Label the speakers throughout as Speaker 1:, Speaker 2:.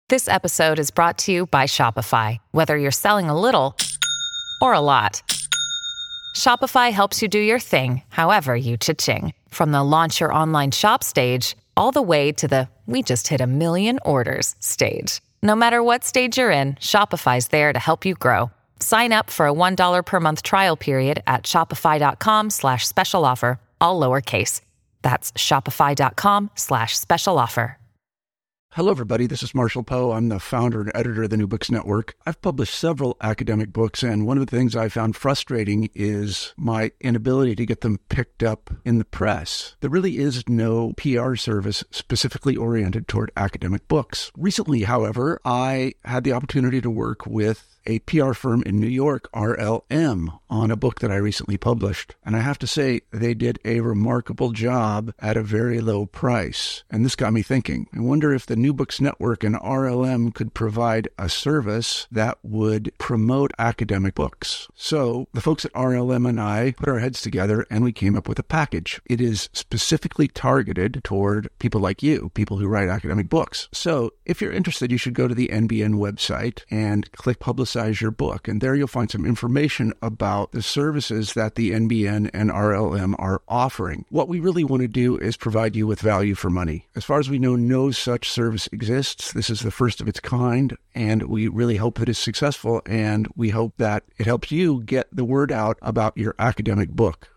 Speaker 1: This episode is brought to you by Shopify. Whether you're selling a little or a lot, Shopify helps you do your thing, however you cha-ching. From the launch your online shop stage, all the way to the we just hit 1 million orders stage. No matter what stage you're in, Shopify's there to help you grow. Sign up for a $1 per month trial period at shopify.com/special offer, all lowercase. That's shopify.com/special offer.
Speaker 2: Hello, everybody. This is Marshall Poe. I'm the founder and editor of the New Books Network. I've published several academic books, and one of the things I found frustrating is my inability to get them picked up in the press. There really is no PR service specifically oriented toward academic books. Recently, however, I had the opportunity to work with a PR firm in New York, RLM, on a book that I recently published. And I have to say, they did a remarkable job at a very low price. And this got me thinking. I wonder if the New Books Network and RLM could provide a service that would promote academic books. So the folks at RLM and I put our heads together and we came up with a package. It is specifically targeted toward people like you, people who write academic books. So if you're interested, you should go to the NBN website and click Publicize Your Book. And there you'll find some information about the services that the NBN and RLM are offering. What we really want to do is provide you with value for money. As far as we know, no such service exists. This is the first of its kind, and we really hope that it's successful, and we hope that it helps you get the word out about your academic book.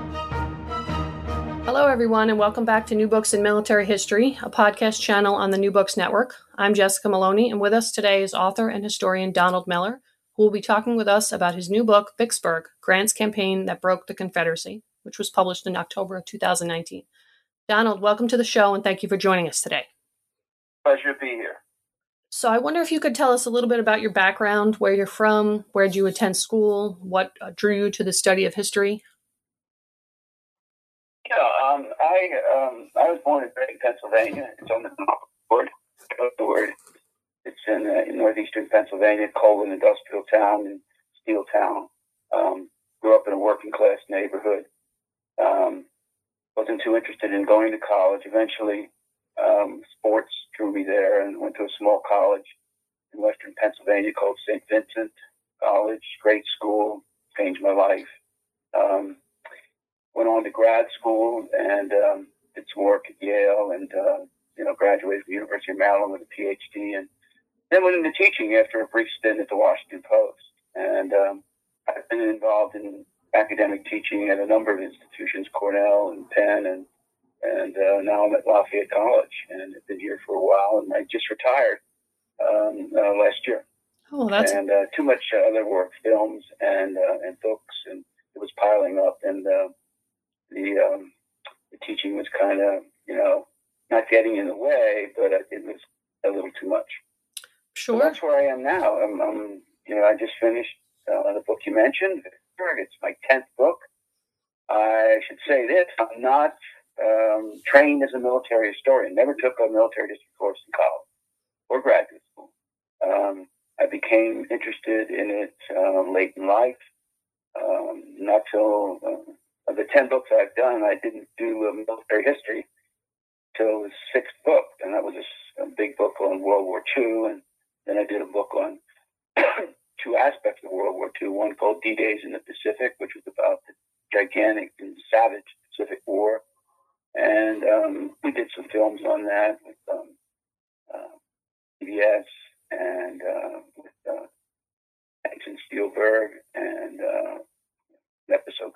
Speaker 3: Hello, everyone, and welcome back to New Books in Military History, a podcast channel on the New Books Network. I'm Jessica Maloney, and with us today is author and historian Donald Miller, who will be talking with us about his new book, Vicksburg, Grant's Campaign That Broke the Confederacy, which was published in October of 2019. Donald, welcome to the show, and thank you for joining us today.
Speaker 4: Pleasure to be here.
Speaker 3: So I wonder if you could tell us a little bit about your background, where you're from, where did you attend school, what drew you to the study of history?
Speaker 4: Yeah, I was born in Reading, Pennsylvania. It's on the word. It's in northeastern Pennsylvania, coal and industrial town and steel town. Grew up in a working class neighborhood. Wasn't too interested in going to college. Eventually, sports drew me there, and went to a small college in western Pennsylvania called St. Vincent College. Great school, changed my life. Went on to grad school and did some work at Yale, and graduated from the University of Maryland with a PhD, and then went into teaching after a brief stint at the Washington Post. And I've been involved in academic teaching at a number of institutions, Cornell and Penn, and now I'm at Lafayette College, and I've been here for a while, and I just retired last year.
Speaker 3: Oh, that's...
Speaker 4: And too much other work, films and books, and it was piling up, and the teaching was kind of, not getting in the way, but it was a little too much.
Speaker 3: Sure.
Speaker 4: So that's where I am now. I just finished the book you mentioned. It's my 10th book. I should say this: I'm not trained as a military historian. Never took a military history course in college or graduate school. I became interested in it late in life. Not till of the 10 books I've done, I didn't do military history till the 6th book, and that was a big book on World War II, and then I did a book on two aspects of World War II, one called D-Days in the Pacific, which was about the gigantic and savage Pacific War, and we did some films on that with PBS and with Hanks and Spielberg, and an episode,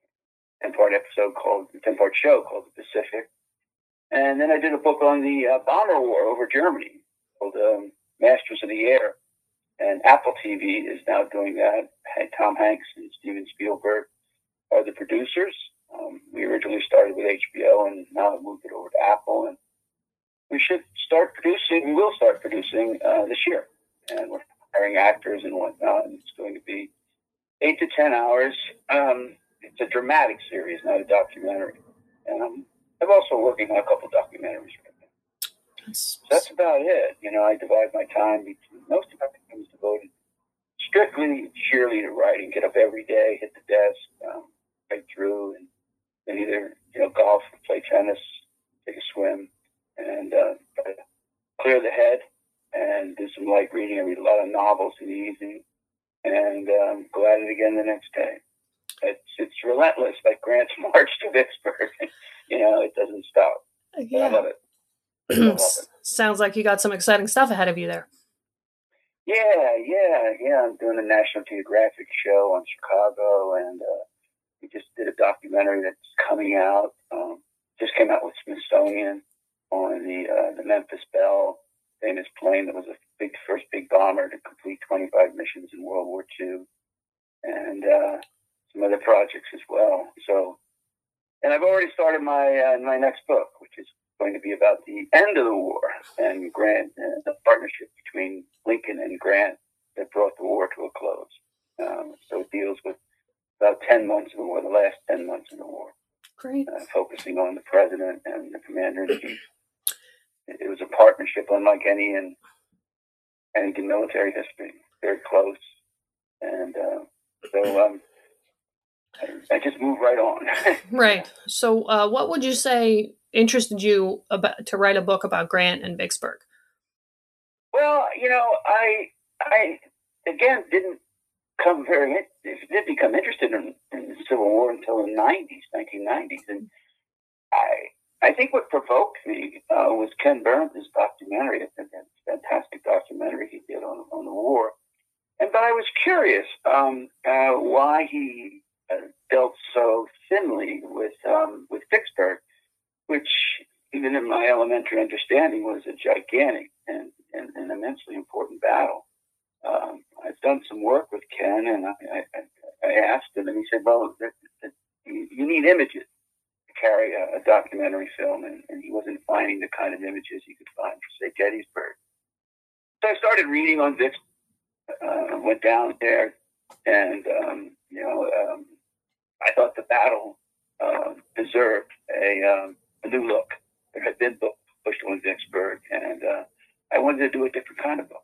Speaker 4: 10-part show called The Pacific. And then I did a book on the bomber war over Germany called Masters of the Air. And Apple TV is now doing that. Tom Hanks and Steven Spielberg are the producers. We originally started with HBO, and now I've moved it over to Apple. And we will start producing this year. And we're hiring actors and whatnot. And it's going to be 8 to 10 hours. It's a dramatic series, not a documentary. And I'm also working on a couple documentaries right now. So that's about it. I divide my time between, most of my time is devoted strictly, sheerly to writing. Get up every day, hit the desk, right through, and then either golf, play tennis, take a swim, and clear the head, and do some light reading. I read a lot of novels in the evening, and go at it again the next day. It's relentless, like Grant's march to Vicksburg. It doesn't stop.
Speaker 3: Yeah.
Speaker 4: I love it. I love it.
Speaker 3: Sounds like you got some exciting stuff ahead of you there.
Speaker 4: Yeah. I'm doing a National Geographic show on Chicago, and we just did a documentary that's coming out. Just came out with Smithsonian on the Memphis Belle, famous plane that was the first big bomber to complete 25 missions in World War II, and some other projects as well. So, and I've already started my next book, which is going to be about the end of the war and Grant, the partnership between Lincoln and Grant that brought the war to a close. So it deals with about 10 months of the war, the last 10 months of the war.
Speaker 3: Great.
Speaker 4: Focusing on the president and the commander-in-chief. It was a partnership unlike any in military history. Very close. And so I just moved right on.
Speaker 3: Right. So what would you say interested you to write a book about Grant and Vicksburg?
Speaker 4: Well, I again didn't become interested in the Civil War until the 1990s. And I think what provoked me was Ken Burns' documentary, a fantastic documentary he did on the war. But I was curious why he dealt so thinly with Vicksburg, which even in my elementary understanding was a gigantic and immensely important battle. I've done some work with Ken, and I asked him, and he said, well, you need images to carry a documentary film, and he wasn't finding the kind of images you could find for, say, Gettysburg. So I started reading on Vicksburg, went down there, and, I thought the battle deserved a new look. There had been books pushed on Vicksburg, and I wanted to do a different kind of book.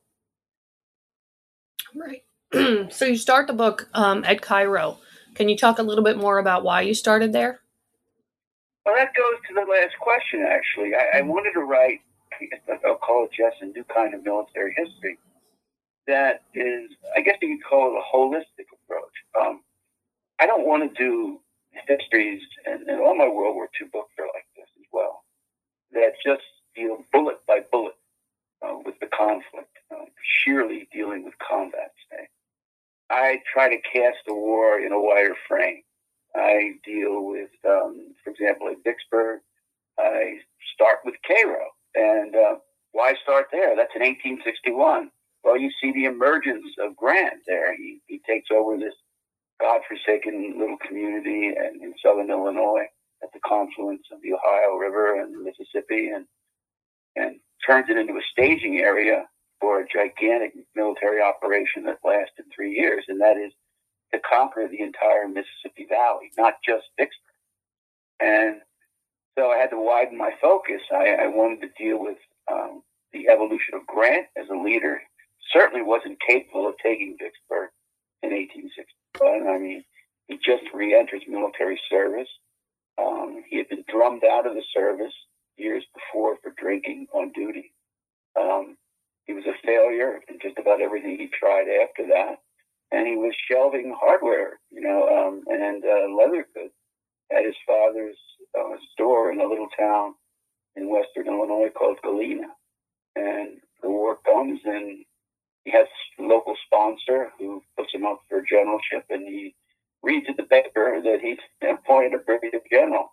Speaker 3: Right. So you start the book at Cairo. Can you talk a little bit more about why you started there?
Speaker 4: Well, that goes to the last question, actually. I wanted to write, I'll call it just a new kind of military history that is, I guess you could call it a holistic approach. I don't want to do histories, and all my World War II books are like this as well, that just deal bullet by bullet with the conflict, sheerly dealing with combat, say. I try to cast the war in a wider frame. I deal with, for example, at Vicksburg, I start with Cairo. And why start there? That's in 1861. Well, you see the emergence of Grant there. He takes over this godforsaken little community in southern Illinois at the confluence of the Ohio River and the Mississippi, and turns it into a staging area for a gigantic military operation that lasted 3 years, and that is to conquer the entire Mississippi Valley, not just Vicksburg. And so I had to widen my focus. I wanted to deal with the evolution of Grant as a leader. Certainly wasn't capable of taking Vicksburg in 1861. I mean, he just re-enters military service. He had been drummed out of the service years before for drinking on duty. He was a failure in just about everything he tried after that. And he was shelving hardware, and leather goods at his father's store in a little town in western Illinois called Galena. And the war comes, and he has a local sponsor who puts him up for a generalship, and he reads in the paper that he's appointed a brigadier general.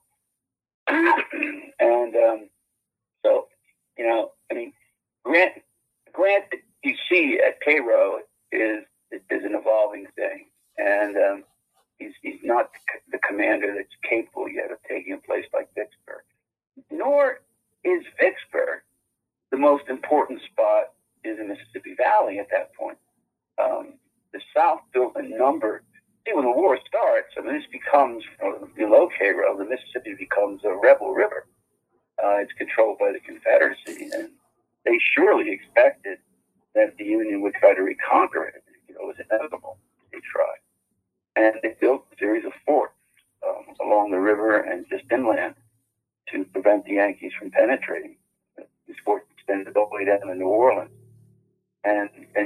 Speaker 4: And so, Grant, you see at Cairo is an evolving thing, and he's not the commander that's capable yet of taking a place like Vicksburg. Nor is Vicksburg the most important spot in the Mississippi Valley at that point. The South built a number. See, when the war starts, this becomes, below Cairo, the Mississippi becomes a rebel river. It's controlled by the Confederacy, and they surely expected that the Union would try to reconquer it. It was inevitable. They tried. And they built a series of forts along the river and just inland to prevent the Yankees from penetrating. These forts extended all the way down to New Orleans.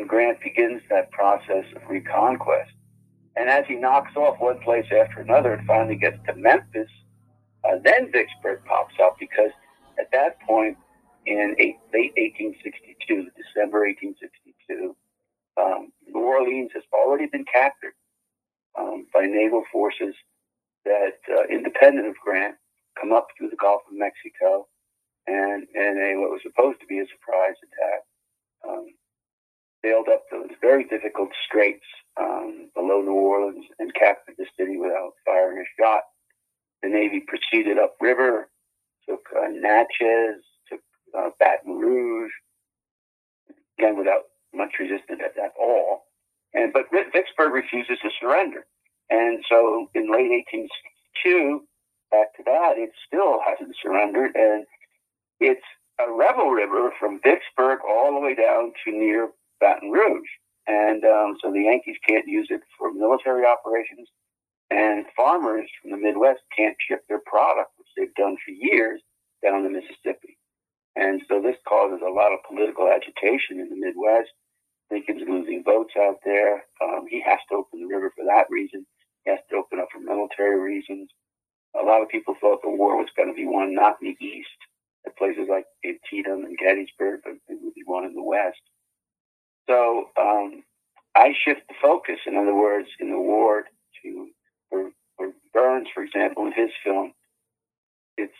Speaker 4: Grant begins that process of reconquest. And as he knocks off one place after another and finally gets to Memphis, then Vicksburg pops up, because at that point in late 1862, December 1862, New Orleans has already been captured by naval forces that, independent of Grant, come up through the Gulf of Mexico, and what was supposed to be a surprise attack, sailed up those very difficult straits below New Orleans and captured the city without firing a shot. The Navy proceeded upriver, took Natchez, took Baton Rouge, again without much resistance at all. But Vicksburg refuses to surrender. And so in late 1862, back to that, it still hasn't surrendered. And it's a rebel river from Vicksburg all the way down to near Baton Rouge. And so the Yankees can't use it for military operations. And farmers from the Midwest can't ship their product, which they've done for years, down the Mississippi. And so this causes a lot of political agitation in the Midwest. Lincoln's losing votes out there. He has to open the river for that reason. He has to open up for military reasons. A lot of people thought the war was going to be won not in the East, at places like Antietam and Gettysburg, but it would be won in the West. So I shift the focus, in other words, in the war for Burns, for example, in his film, it's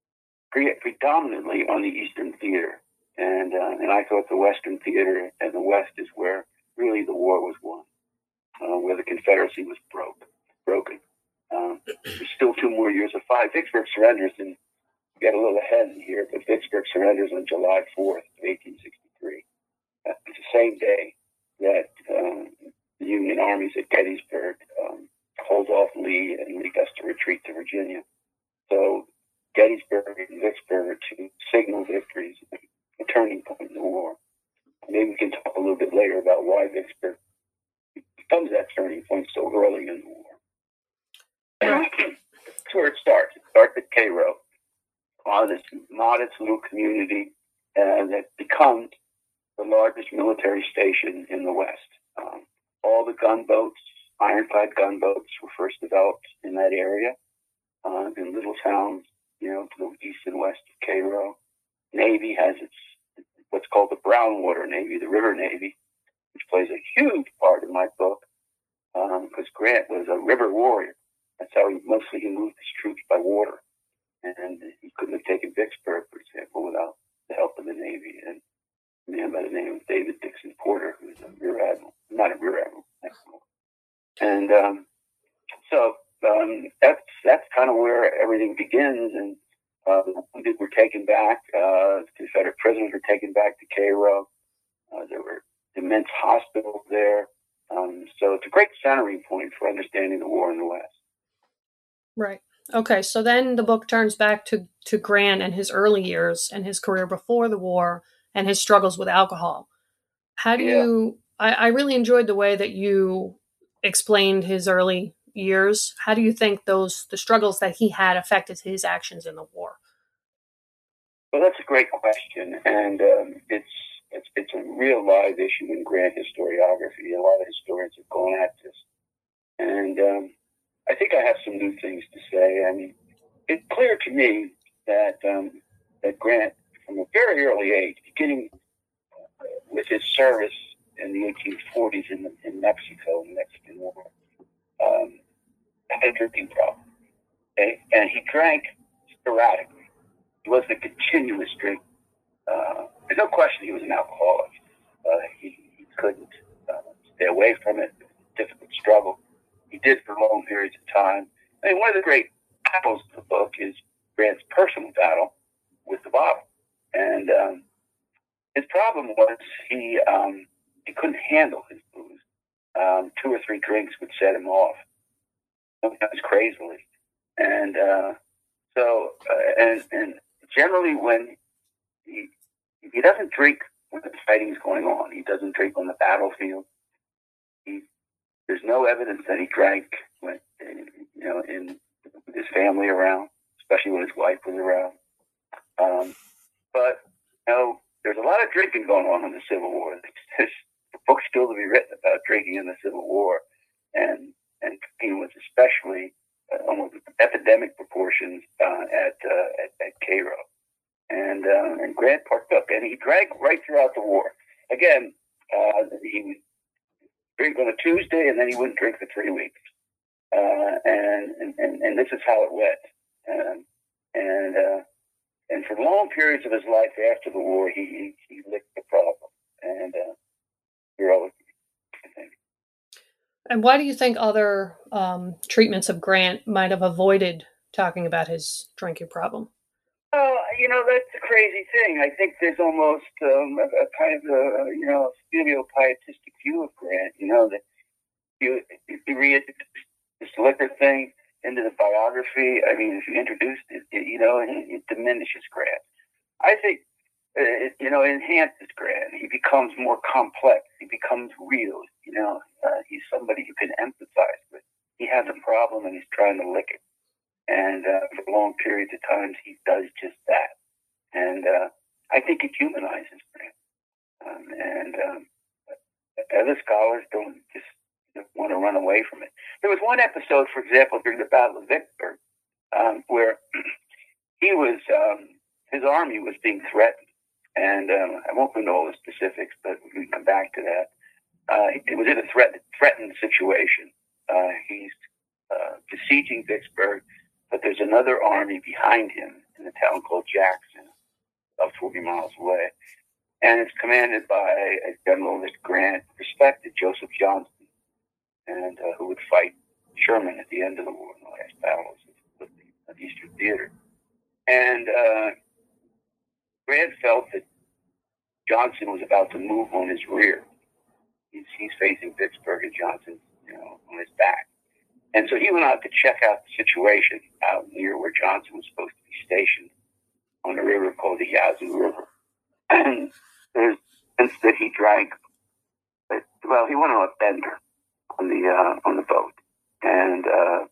Speaker 4: predominantly on the Eastern Theater. And I thought the Western Theater and the West is where really the war was won, where the Confederacy was broken. There's still 2 more years of fight. Vicksburg surrenders, and get a little ahead here, but Vicksburg surrenders on July 4th, 1863. It's the same day that the Union armies at Gettysburg hold off Lee, and Lee has to retreat to Virginia. So Gettysburg and Vicksburg are 2 signal victories, a turning point in the war. Maybe we can talk a little bit later about why Vicksburg becomes that turning point so early in the war. That's where it starts. It starts at Cairo, on this modest little community that becomes the largest military station in the West. All the gunboats, ironclad gunboats, were first developed in that area, in little towns, to the east and west of Cairo. Navy has its what's called the Brown Water Navy, the River Navy, which plays a huge part in my book, because Grant was a river warrior. That's how he moved his troops by water. And he couldn't have taken Vicksburg, for example, without the help of the Navy. And a man by the name of David Dixon Porter, who was a rear admiral, not a rear admiral. And so that's kind of where everything begins. And the wounded were taken back. Confederate prisoners were taken back to Cairo. There were immense hospitals there. So it's a great centering point for understanding the war in the West.
Speaker 3: Right. Okay, so then the book turns back to Grant and his early years and his career before the war and his struggles with alcohol. How do you... I really enjoyed the way that you explained his early years. How do you think the struggles that he had affected his actions in the war?
Speaker 4: Well, that's a great question, and it's a real live issue in Grant historiography. A lot of historians have gone at this, and I think I have some new things to say. I mean, it's clear to me that that Grant, from a very early age, beginning with his service in the 1840s in Mexico, in the Mexican War, had a drinking problem. Okay? And he drank sporadically. He wasn't a continuous drink. There's no question he was an alcoholic. He couldn't stay away from it. It was a difficult struggle. He did for long periods of time. I mean, one of the great battles of the book is Grant's personal battle with the bottle. And his problem was he couldn't handle his booze. 2 or 3 drinks would set him off, sometimes crazily. And and generally when he doesn't drink when the fighting's going on, he doesn't drink on the battlefield. There's no evidence that he drank when, with his family around, especially when his wife was around. But there's a lot of drinking going on in the Civil War. The books still to be written about drinking in the Civil War, and drinking was especially almost epidemic proportions at Cairo. And Grant parked up, and he drank right throughout the war. Again, he would drink on a Tuesday, and then he wouldn't drink for 3 weeks. And this is how it went. And for long periods of his life after the war, he licked the problem. And you're always, I think.
Speaker 3: And why do you think other treatments of Grant might have avoided talking about his drinking problem?
Speaker 4: That's a crazy thing. I think there's almost a kind of a filial pietistic view of Grant. That you read this liquor thing into the biography. I mean, if you introduced it, it diminishes Grant. I think it enhances Grant. He becomes more complex. He becomes real. He's somebody you can empathize with. He has a problem and he's trying to lick it. And for long periods of times, he does just that. And I think it humanizes Grant. Other scholars don't just want to run away from it. There was one episode, for example, during the Battle of Vicksburg, where he was, his army was being threatened. And I won't go into all the specifics, but we can come back to that. It was in a threatened situation. He's besieging Vicksburg, but there's another army behind him in a town called Jackson, about 40 miles away. And it's commanded by a general that Grant respected, Joseph Johnston, and who would fight Sherman at the end of the war in the last battles of the Eastern Theater. And Grant felt that Johnson was about to move on his rear. He's facing Vicksburg and Johnson's, on his back. And so he went out to check out the situation out near where Johnson was supposed to be stationed on a river called the Yazoo River. And there's since that he drank, well, he went on a bender on the boat, and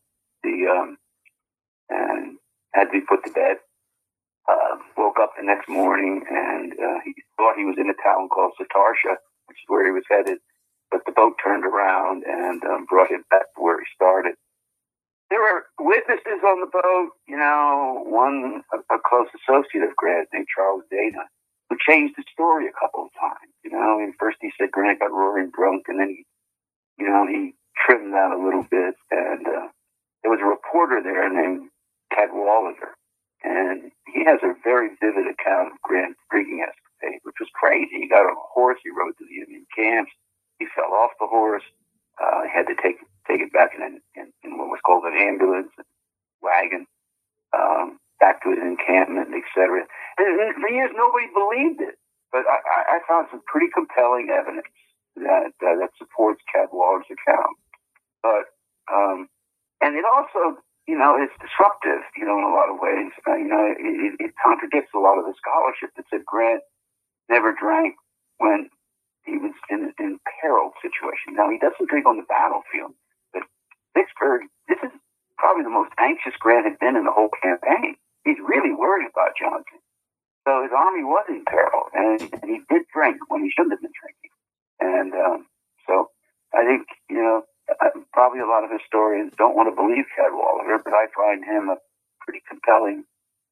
Speaker 4: and had to be put to bed. Woke up the next morning, and he thought he was in a town called Satarsha, which is where he was headed. But the boat turned around and brought him back to where he started. There were witnesses on the boat, one a close associate of Grant named Charles Dana, who changed the story a couple of times. And first he said Grant got roaring drunk, and then he trimmed that a little bit. And there was a reporter there named Cadwallader, and he has a very vivid account of Grant's drinking escapade, which was crazy. He got on a horse, he rode to the Indian camps. He fell off the horse. He had to take it back in what was called an ambulance, wagon, back to his encampment, etc. And for years, nobody believed it. But I found some pretty compelling evidence that supports Cadwallader's account. But and it also, it's disruptive, in a lot of ways. It contradicts a lot of the scholarship that said Grant never drank when he was in peril situation. Now, he doesn't drink on the battlefield, but Vicksburg, this is probably the most anxious Grant had been in the whole campaign. He's really worried about Johnson. So his army was in peril, and he did drink when he shouldn't have been drinking. And so I think, probably a lot of historians don't want to believe Cadwallader, but I find him a pretty compelling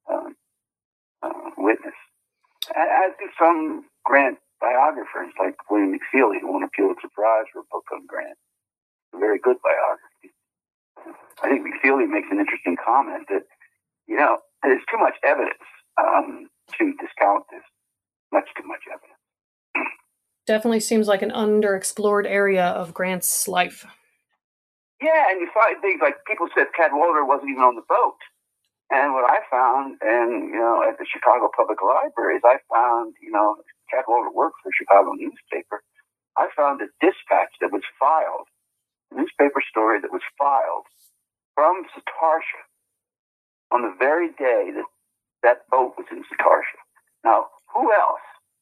Speaker 4: witness. As do some Grant biographers like William McFeely, who won a Pulitzer Prize for a book on Grant. A very good biography. I think McFeely makes an interesting comment that, there's too much evidence to discount this. Much too much evidence.
Speaker 3: Definitely seems like an underexplored area of Grant's life.
Speaker 4: Yeah, and you find things like people said Cadwallader wasn't even on the boat. And what I found, and, at the Chicago Public Libraries, I found, Cadwallader worked for a Chicago newspaper. I found a dispatch that was filed, a newspaper story that was filed from Satarsha on the very day that boat was in Satarsha. Now, who else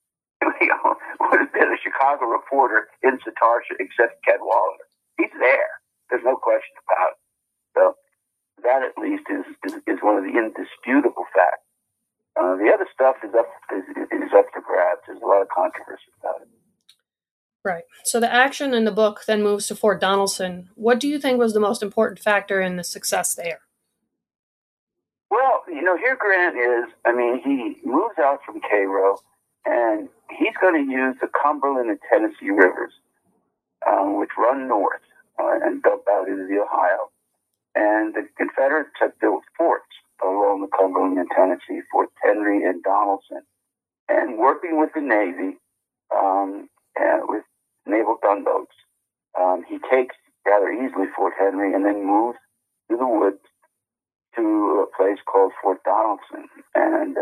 Speaker 4: would have been a Chicago reporter in Satarsha except Cadwallader? He's there. There's no question about it. So that at least is one of the indisputable facts. The other stuff is up for grabs. There's a lot of controversy about it.
Speaker 3: Right. So the action in the book then moves to Fort Donelson. What do you think was the most important factor in the success there?
Speaker 4: Well, here Grant is. I mean, he moves out from Cairo, and he's going to use the Cumberland and Tennessee rivers, which run north and dump out into the Ohio. And the Confederates had built forts along the Cumberland and Tennessee, Fort Henry and Donelson. And working with the Navy, with naval gunboats, he takes rather easily Fort Henry and then moves through the woods to a place called Fort Donelson. And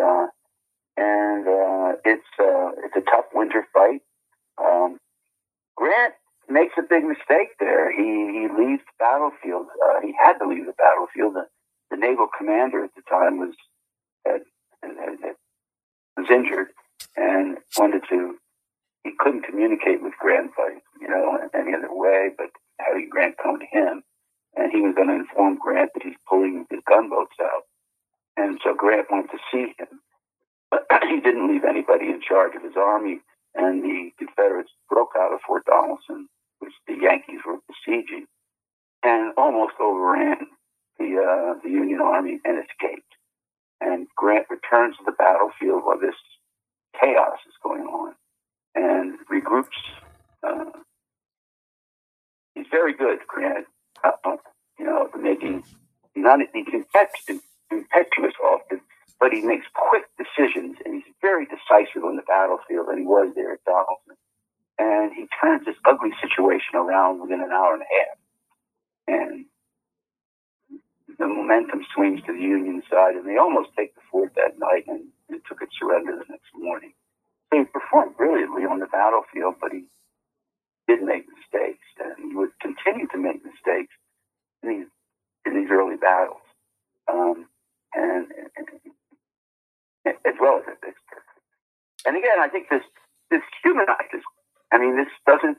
Speaker 4: it's a tough winter fight. Grant makes a big mistake there. He leaves the battlefield. He had to leave the battlefield. The naval commander at the time was injured and he couldn't communicate with Grant by any other way but having Grant come to him, and he was going to inform Grant that he's pulling his gunboats out. And so Grant went to see him, but he didn't leave anybody in charge of his army, and the Confederates broke out of Fort Donelson, which the Yankees were besieging, and almost overran the Union Army and escaped. And Grant returns to the battlefield while this chaos is going on and regroups. He's very good, Grant. He's impetuous often, but he makes quick decisions, and he's very decisive on the battlefield, and he was there at Donelson. And he turns this ugly situation around within an hour and a half. And the momentum swings to the Union side, and they almost take the fort that night, and it took its surrender the next morning. So he performed brilliantly on the battlefield, but he did make mistakes, and he would continue to make mistakes in these early battles, and as well as at Vicksburg. And again, I think this humanizes. I mean, this doesn't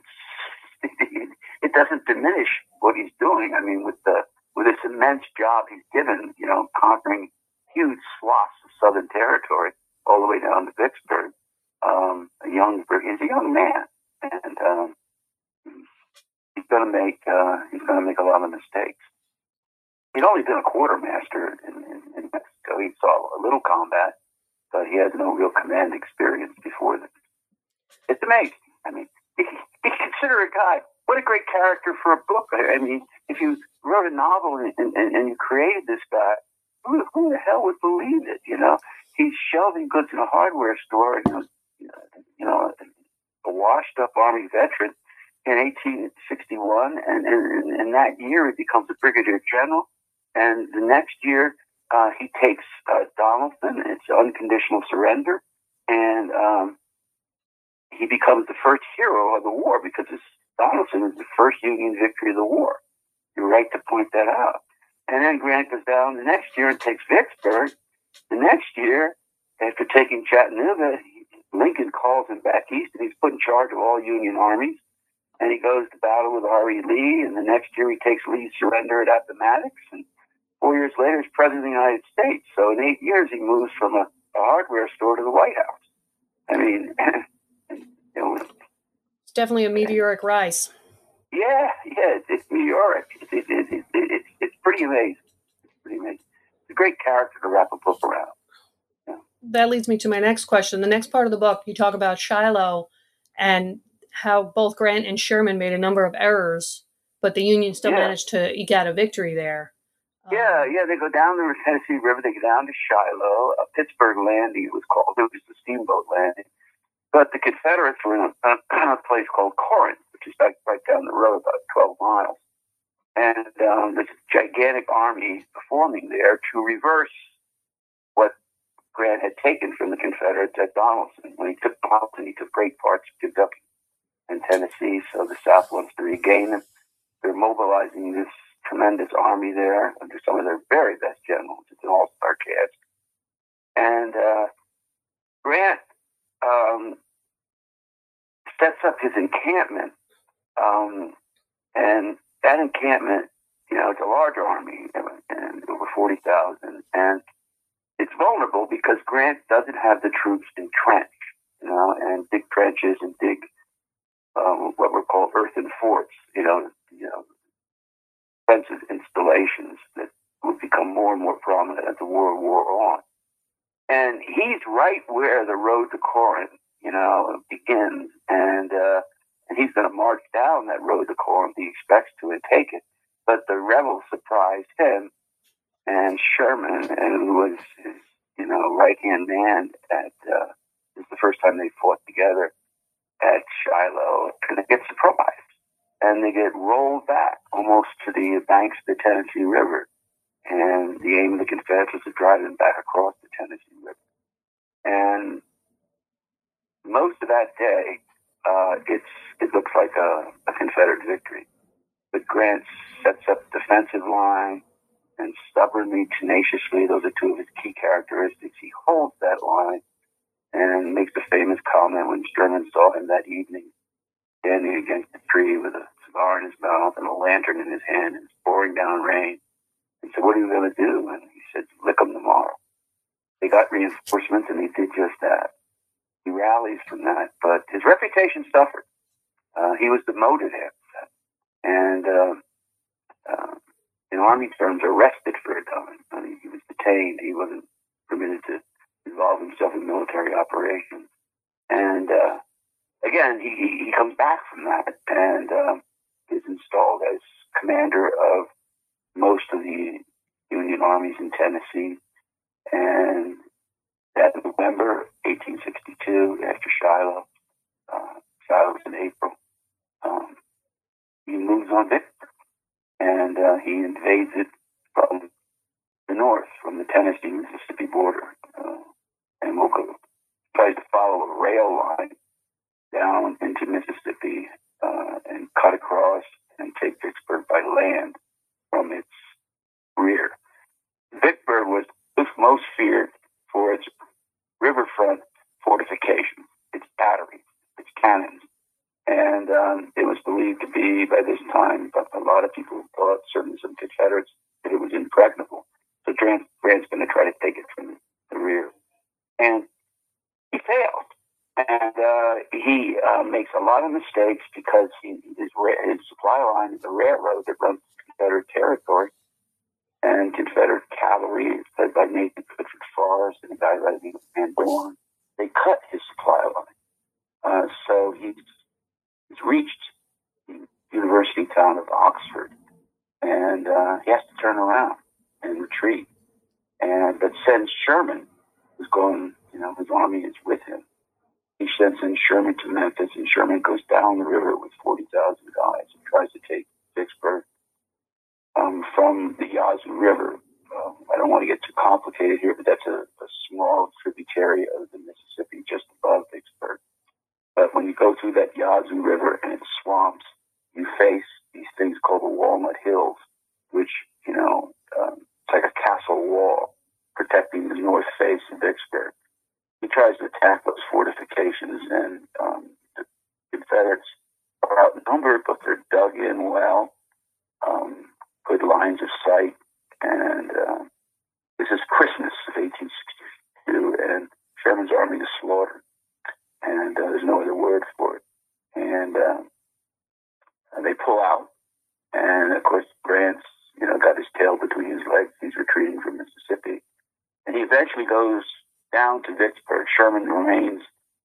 Speaker 4: diminish what he's doing. I mean, with this immense job he's given, conquering huge swaths of Southern territory all the way down to Vicksburg. He's a young man, and he's going to make a lot of mistakes. He'd only been a quartermaster in Mexico. He saw a little combat, but he has no real command experience before that. It's amazing. I mean, you consider a guy. What a great character for a book. I mean, if you wrote a novel and you created this guy, who the hell would believe it? He's shelving goods in a hardware store. A washed-up Army veteran in 1861, and in that year he becomes a brigadier general. And the next year he takes Donelson. It's unconditional surrender, and he becomes the first hero of the war because Donelson is the first Union victory of the war. You're right to point that out. And then Grant goes down the next year and takes Vicksburg. The next year, after taking Chattanooga, Lincoln calls him back east, and he's put in charge of all Union armies. And he goes to battle with R.E. Lee, and the next year he takes Lee's surrender at Appomattox, and 4 years later he's president of the United States. So in 8 years he moves from a hardware store to the White House. I mean,
Speaker 3: it's definitely a meteoric rise.
Speaker 4: Yeah, it's meteoric. It's pretty amazing. It's a great character to wrap a book around. Yeah.
Speaker 3: That leads me to my next question. The next part of the book, you talk about Shiloh and how both Grant and Sherman made a number of errors, but the Union still managed to eke out a victory there.
Speaker 4: They go down the Tennessee River. They go down to Shiloh. Pittsburgh Landing, it was called. It was the steamboat landing. But the Confederates were in a place called Corinth, which is right down the road, about 12 miles. And this gigantic army forming there to reverse what Grant had taken from the Confederates at Donelson. When he took Donelson, he took great parts of Kentucky and Tennessee, so the South wants to regain them. They're mobilizing this tremendous army there under some of their very best generals. It's an all-star cast. And Grant sets up his encampment, and that encampment, it's a large army, and over 40,000, and it's vulnerable because Grant doesn't have the troops entrenched, and dig trenches and dig called earthen forts, defensive installations that would become more and more prominent as the war wore on. And he's right where the road to Corinth, begins, and he's going to march down that road to Corinth. He expects to and take it, but the rebels surprised him, and Sherman, who was his, right-hand man this is the first time they fought together at Shiloh, and they get surprised, and they get rolled back almost to the banks of the Tennessee River. And the aim of the Confederates was to drive them back across the Tennessee River. And most of that day, it looks like a Confederate victory. But Grant sets up a defensive line, and stubbornly, tenaciously, those are two of his key characteristics, he holds that line and makes the famous comment when Sherman saw him that evening, standing against a tree with a cigar in his mouth and a lantern in his hand, and it's pouring down rain. He said, "What are you going to do?" And he said, "Lick them tomorrow." They got reinforcements, and he did just that. He rallies from that, but his reputation suffered. He was demoted after that, and in Army terms, arrested for a time. He was detained. He wasn't permitted to involve himself in military operations. And again, he comes back from that and is installed as commander of most of the Union armies in Tennessee. And that November 1862, after Shiloh was in April, he moves on Vicksburg. And he invades it from the north, from the Tennessee-Mississippi border, and tries to follow a rail line down into Mississippi and cut across and take Vicksburg by land from its rear. Vicksburg was most feared for its riverfront fortifications, its batteries, its cannons. And it was believed to be, by this time, but a lot of people thought, certainly some Confederates, that it was impregnable. So Grant's going to try to take it from the rear. And he failed. And he makes a lot of mistakes because his supply line is a railroad that runs Confederate territory. And Confederate cavalry, led by Nathan Clifford Forrest and a guy by the name of Van Dorn, they cut his supply line. So he's reached the university town of Oxford, and he has to turn around and retreat. But sends Sherman, who's going, his army is with him. He sends in Sherman to Memphis, and Sherman goes down the river with 40,000 guys and tries to take Vicksburg from the Yazoo River. I don't want to get too complicated here, but that's a small tributary of the Mississippi just above Vicksburg. But when you go through that Yazoo River and its swamps, you face these things called the Walnut Hills, which, it's like a castle wall protecting the north face of Vicksburg. He tries to attack those fortifications, and the Confederates are outnumbered, but they're dug in well, good lines of sight. And this is Christmas of 1862, and Sherman's army is slaughtered. And there's no other word for it. And they pull out. And, of course, Grant's, got his tail between his legs. He's retreating from Mississippi. And he eventually goes down to Vicksburg. Sherman remains,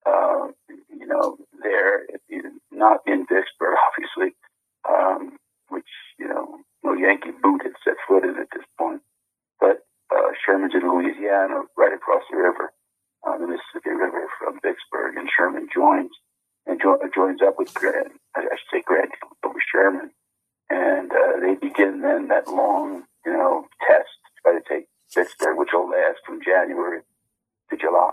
Speaker 4: there, not in Vicksburg, obviously, which, no Yankee boot had set foot in at this point. But Sherman's in Louisiana, right across the river. The Mississippi River from Vicksburg, and Sherman joins up with Grant. I should say Grant over Sherman, and they begin then that long, test to try to take Vicksburg, which will last from January to July.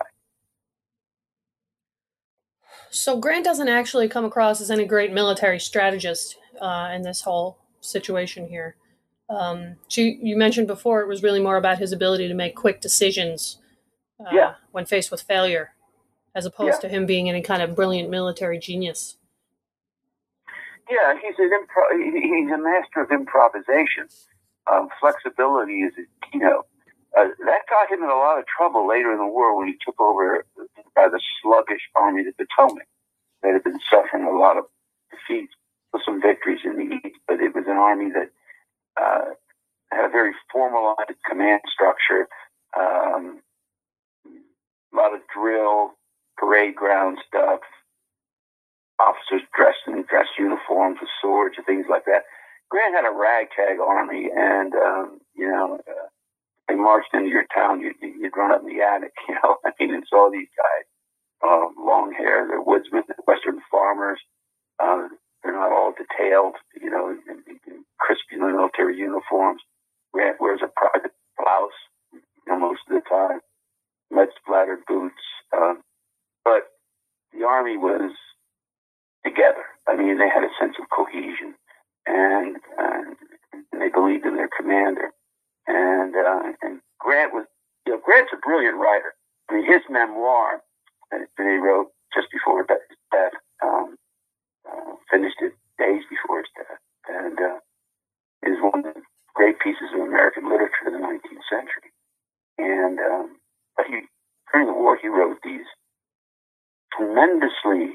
Speaker 3: So Grant doesn't actually come across as any great military strategist in this whole situation here. You mentioned before it was really more about his ability to make quick decisions when faced with failure, as opposed to him being any kind of brilliant military genius.
Speaker 4: Yeah, he's a master of improvisation. Flexibility is his keynote. That got him in a lot of trouble later in the war when he took over by the sluggish Army of the Potomac that had been suffering a lot of defeats some victories in the East, but it was an army that had a very formalized command structure, a lot of drill, parade ground stuff, officers dressed in dress uniforms with swords and things like that. Grant had a ragtag army, and they marched into your town. You'd run up in the attic, and saw these guys, long hair. They're woodsmen, they're Western farmers. They're not all detailed, in crispy military uniforms. Grant wears a private blouse, most of the time, lead-splattered boots. But the army was together. They had a sense of cohesion, and they believed in their commander. And Grant was, Grant's a brilliant writer. His memoir that he wrote just before his death, finished it days before his death, and is one of the great pieces of American literature of the 19th century. And but during the war, he wrote these tremendously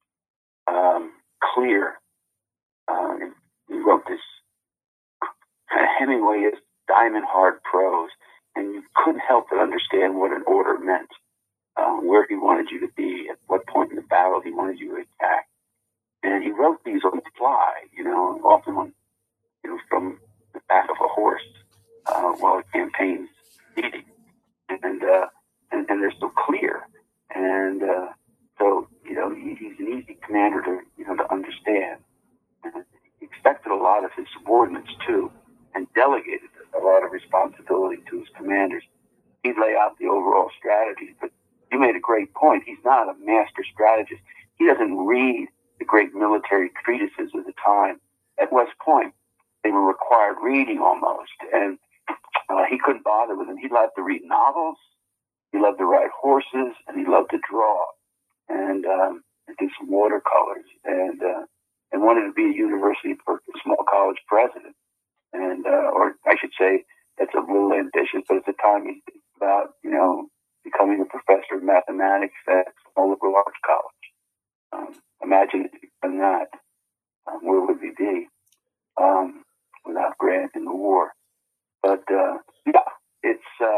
Speaker 4: clear. He wrote this kind of Hemingway-esque diamond-hard prose, and you couldn't help but understand what an order meant, where he wanted you to be, at what point in the battle he wanted you to attack. And he wrote these on the fly, often on, from the back of a horse while the campaign's leading. And they're so clear. And so, he's an easy commander to understand. And he expected a lot of his subordinates, too, and delegated a lot of responsibility to his commanders. He'd lay out the overall strategy, but you made a great point. He's not a master strategist. He doesn't read the great military treatises of the time. At West Point, they were required reading almost, and he couldn't bother with them. He loved to read novels, he loved to ride horses, and he loved to draw, and do some watercolors, and wanted to be a university or a small college president. And, or I should say, that's a little ambitious, but at the time he was about, becoming a professor of mathematics at a liberal arts college. Imagine if he'd done that. Where would we be without Grant in the war? But it's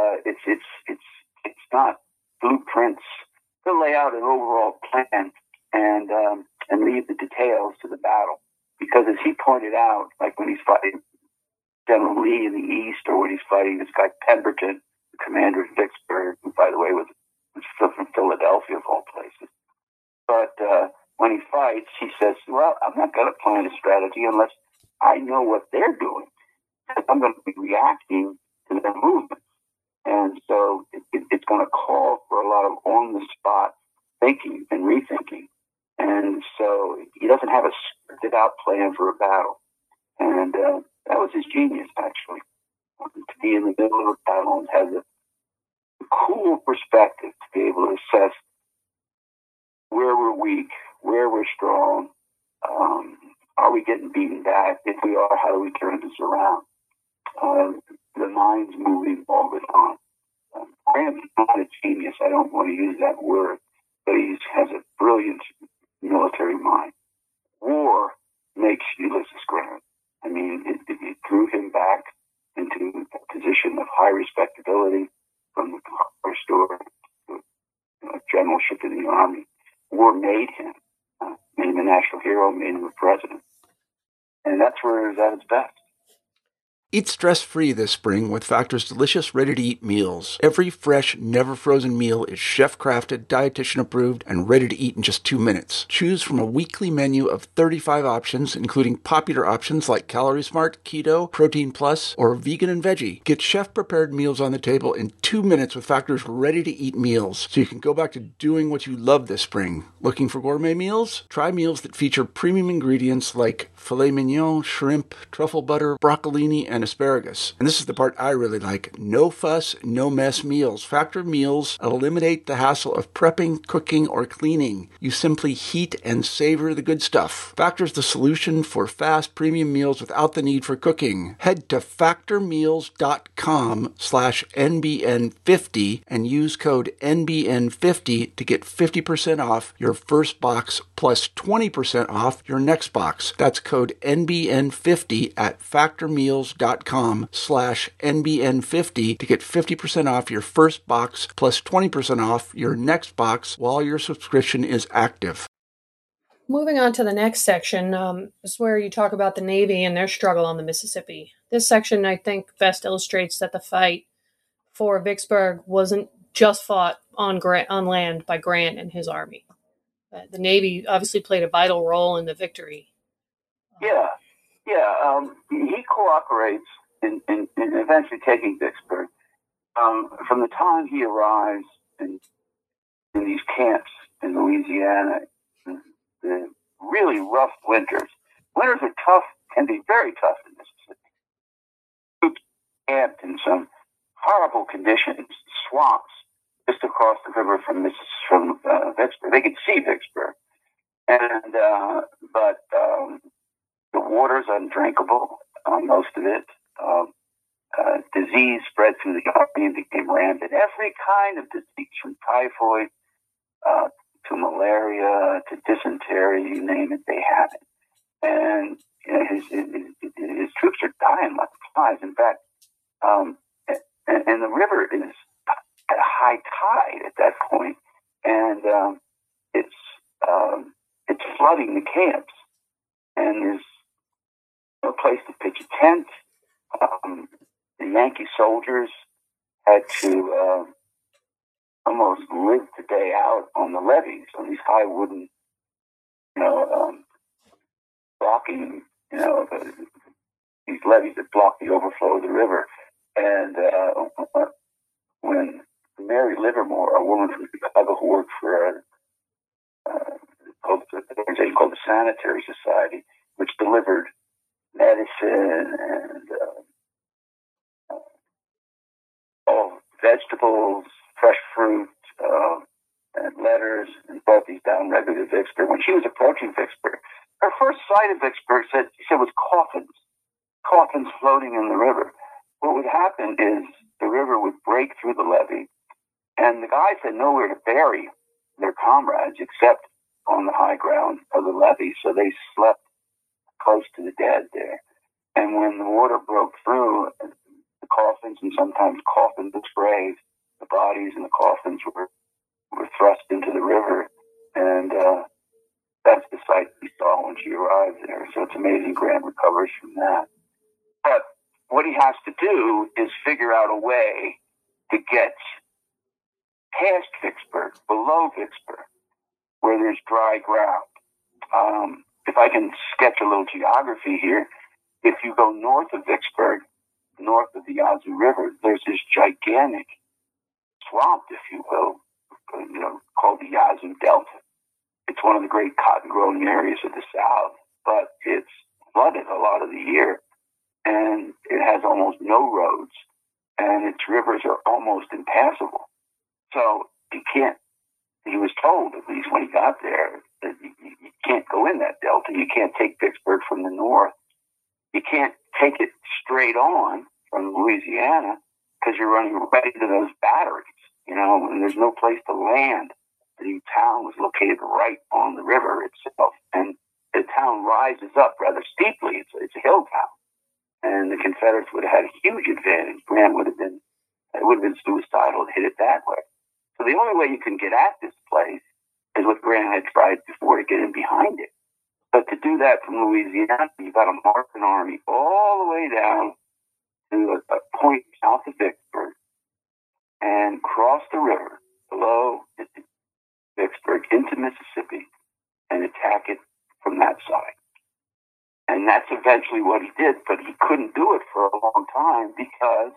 Speaker 4: not blueprints. He'll lay out an overall plan and leave the details to the battle, because as he pointed out, like when he's fighting General Lee in the East, or when he's fighting this guy Pemberton, the commander of Vicksburg, who, by the way, was from Philadelphia of all places. But when he fights, he says, well, I'm not going to plan a strategy unless I know what they're doing. I'm going to be reacting to their movements. And so it's going to call for a lot of on-the-spot thinking and rethinking. And so he doesn't have a scripted-out plan for a battle. And that was his genius, actually, to be in the middle of a battle and have a cool perspective to be able to assess where we're weak, where we're strong, are we getting beaten back? If we are, how do we turn this around? The mind's moving all the time. Grant's not a genius. I don't want to use that word, but he has a brilliant military mind. War makes Ulysses Grant. It drew him back into a position of high respectability from the hardware store to generalship in the army. War made him a national hero, made him a president. And that's where he was at his best.
Speaker 2: Eat stress-free this spring with Factor's delicious, ready-to-eat meals. Every fresh, never-frozen meal is chef-crafted, dietitian-approved, and ready to eat in just 2 minutes. Choose from a weekly menu of 35 options, including popular options like Calorie Smart, Keto, Protein Plus, or Vegan and Veggie. Get chef-prepared meals on the table in 2 minutes with Factor's ready-to-eat meals, so you can go back to doing what you love this spring. Looking for gourmet meals? Try meals that feature premium ingredients like filet mignon, shrimp, truffle butter, broccolini, and asparagus. And this is the part I really like. No fuss, no mess meals. Factor meals eliminate the hassle of prepping, cooking, or cleaning. You simply heat and savor the good stuff. Factor's the solution for fast premium meals without the need for cooking. Head to factormeals.com/NBN50 and use code NBN50 to get 50% off your first box plus 20% off your next box. That's code NBN50 at factormeals.com/NBN50 to get 50% off your first box plus 20% off your next box while your subscription is active.
Speaker 3: Moving on to the next section is where you talk about the Navy and their struggle on the Mississippi. This section, I think, best illustrates that the fight for Vicksburg wasn't just fought on land by Grant and his army. The Navy obviously played a vital role in the victory.
Speaker 4: Yeah. He cooperates in eventually taking Vicksburg. From the time he arrives in these camps in Louisiana, the really rough winters. Winters are tough, can be very tough in Mississippi. Troops camped in some horrible conditions, swamps, just across the river from Vicksburg. They could see Vicksburg, and but the water's undrinkable, most of it. Disease spread through the army and became rampant. Every kind of disease, from typhoid to malaria to dysentery, you name it, they have it. And his troops are dying like flies. In fact, and the river is at high tide at that point, and it's flooding the camps, and there's no place to pitch a tent. The Yankee soldiers had to almost live the day out on the levees, on these high wooden, blocking, these levees that block the overflow of the river. And when Mary Livermore, a woman from Chicago who worked for an organization called the Sanitary Society, which delivered medicine and all vegetables, fresh fruit, and letters, and brought these down regularly to Vicksburg. When she was approaching Vicksburg, her first sight of Vicksburg was coffins floating in the river. What would happen is the river would break through the levee, and the guys had nowhere to bury their comrades except on the high ground of the levee, so they slept close to the dead there. And when the water broke through, the coffins, and sometimes coffins of graves, the bodies and the coffins were thrust into the river, and that's the sight we saw when she arrived there. So it's amazing Grant recovers from that. But what he has to do is figure out a way to get past Vicksburg, below Vicksburg, where there's dry ground. If I can sketch a little geography here, if you go north of Vicksburg, north of the Yazoo River, there's this gigantic swamp, if you will, called the Yazoo Delta. It's one of the great cotton-growing areas of the South, but it's flooded a lot of the year, and it has almost no roads, and its rivers are almost impassable. So he was told, at least when he got there, that you can't go in that delta. You can't take Vicksburg from the north. You can't take it straight on from Louisiana because you're running right into those batteries, and there's no place to land. The town was located right on the river itself, and the town rises up rather steeply. It's a hill town, and the Confederates would have had a huge advantage. Grant would have been suicidal to hit it that way. So the only way you can get at this place is what Grant had tried before, to get in behind it. But to do that from Louisiana, you've got to march an army all the way down to a point south of Vicksburg and cross the river below Vicksburg into Mississippi and attack it from that side. And that's eventually what he did, but he couldn't do it for a long time because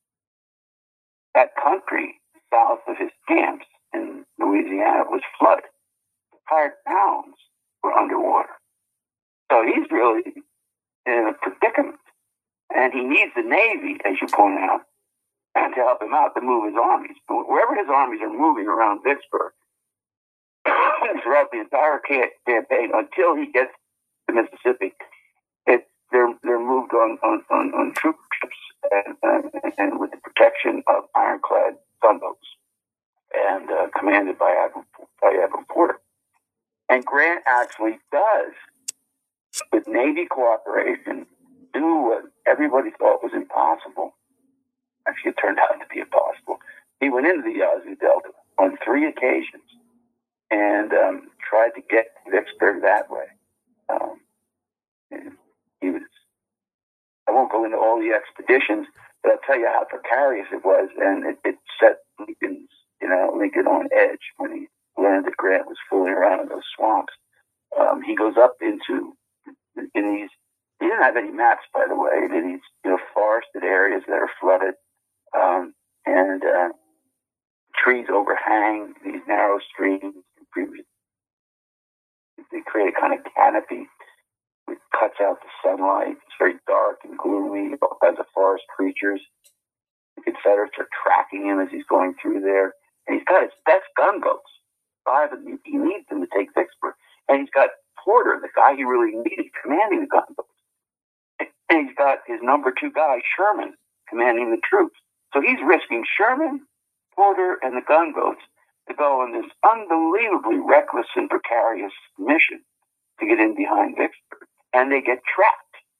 Speaker 4: that country south of his camps in Louisiana was flooded. The entire towns were underwater. So he's really in a predicament. And he needs the Navy, as you point out, and to help him out to move his armies. But wherever his armies are moving around Vicksburg throughout the entire campaign until he gets to Mississippi, they're moved on troop ships and with the protection of ironclad gunboats and commanded by Admiral Porter. And Grant actually does, with Navy cooperation, do what everybody thought was impossible. Actually, it turned out to be impossible. He went into the Yazoo Delta on 3 occasions and tried to get to Vicksburg that way. I won't go into all the expeditions, but I'll tell you how precarious it was, and it set Lincoln on edge when he learned that Grant was fooling around in those swamps. He goes up in these. He didn't have any maps, by the way. In these forested areas that are flooded, and trees overhang these narrow streams. They create a kind of canopy which cuts out the sunlight. It's very dark and gloomy. All kinds of forest creatures. The Confederates are tracking him as he's going through there, and he's got his best gunboats. 5 of them. He needs them to take Vicksburg, and he's got Porter, the guy he really needed, commanding the gunboats. And he's got his number 2 guy, Sherman, commanding the troops. So he's risking Sherman, Porter, and the gunboats to go on this unbelievably reckless and precarious mission to get in behind Vicksburg. And they get trapped.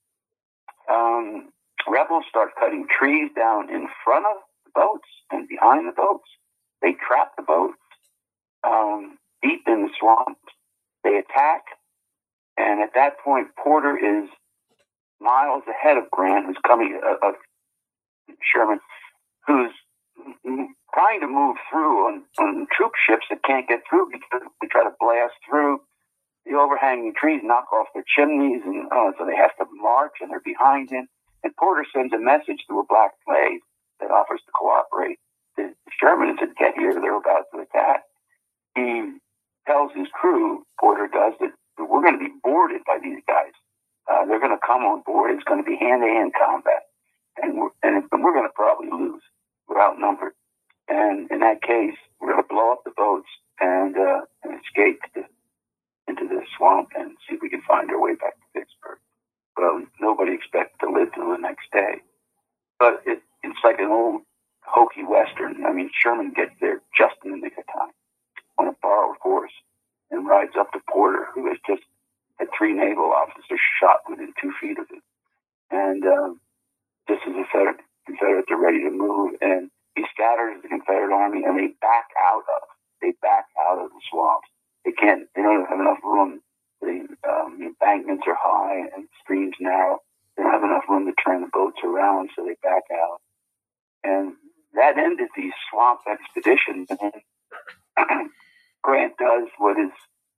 Speaker 4: Rebels start cutting trees down in front of the boats and behind the boats. They trap the boats deep in the swamps. They attack. And at that point, Porter is miles ahead of Grant, who's coming, Sherman, who's trying to move through on troop ships that can't get through because they try to blast through the overhanging trees, knock off their chimneys, and so they have to march, and they're behind him. And Porter sends a message to a black flag that offers to cooperate to Sherman and said, "Get here, they're about to attack." He tells his crew, Porter does, that we're going to be boarded by these guys. They're going to come on board. It's going to be hand-to-hand combat, and we're going to probably lose. We're outnumbered, and in that case, we're going to blow up the boats and escape into the swamp and see if we can find our way back to Vicksburg. Well, nobody expected to live till the next day, but it's like an old hokey western. I mean, Sherman gets there just in the nick of time on a borrowed horse and rides up to Porter, who has just had 3 naval officers shot within 2 feet of him. And just as the Confederates are ready to move, and he scatters the Confederate army, and they back out of the swamps. They don't have enough room. The embankments are high and streams narrow. They don't have enough room to turn the boats around, so they back out. And that ended these swamp expeditions. And Grant does what is,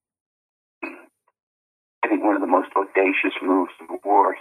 Speaker 4: I think, one of the most audacious moves of the war.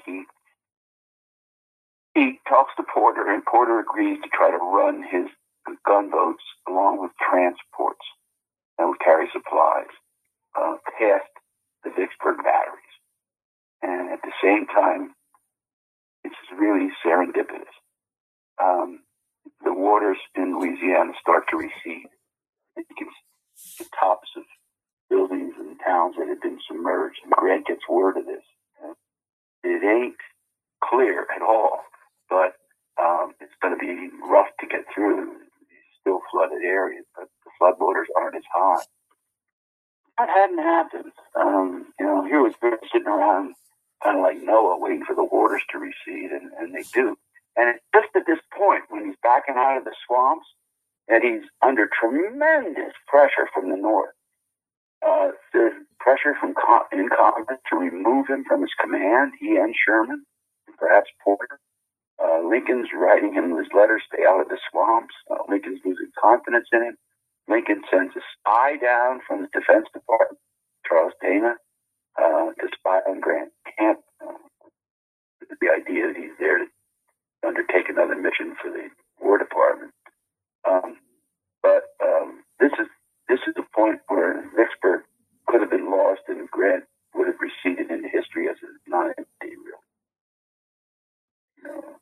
Speaker 4: He talks to Porter, and Porter agrees to try to run his gunboats along with transports that would carry supplies past the Vicksburg batteries. And at the same time, it's really serendipitous. The waters in Louisiana start to recede. You can see the tops of buildings and towns that had been submerged. And Grant gets word of this. It ain't clear at all, but it's going to be rough to get through these still flooded areas, but the floodwaters aren't as high. That hadn't happened. Here was Grant sitting around kind of like Noah waiting for the waters to recede, and they do. And it's just at this point, when he's backing out of the swamps, that he's under tremendous pressure from the north. There's pressure from in Congress to remove him from his command, he and Sherman, and perhaps Porter. Lincoln's writing him his letters, stay out of the swamps. Lincoln's losing confidence in him. Lincoln sends a spy down from the Defense Department, Charles Dana, to spy on Grant camp. The idea that he's there to undertake another mission for the War Department. But this is the point where Vicksburg could have been lost, and Grant would have receded into history as a non-entity, really.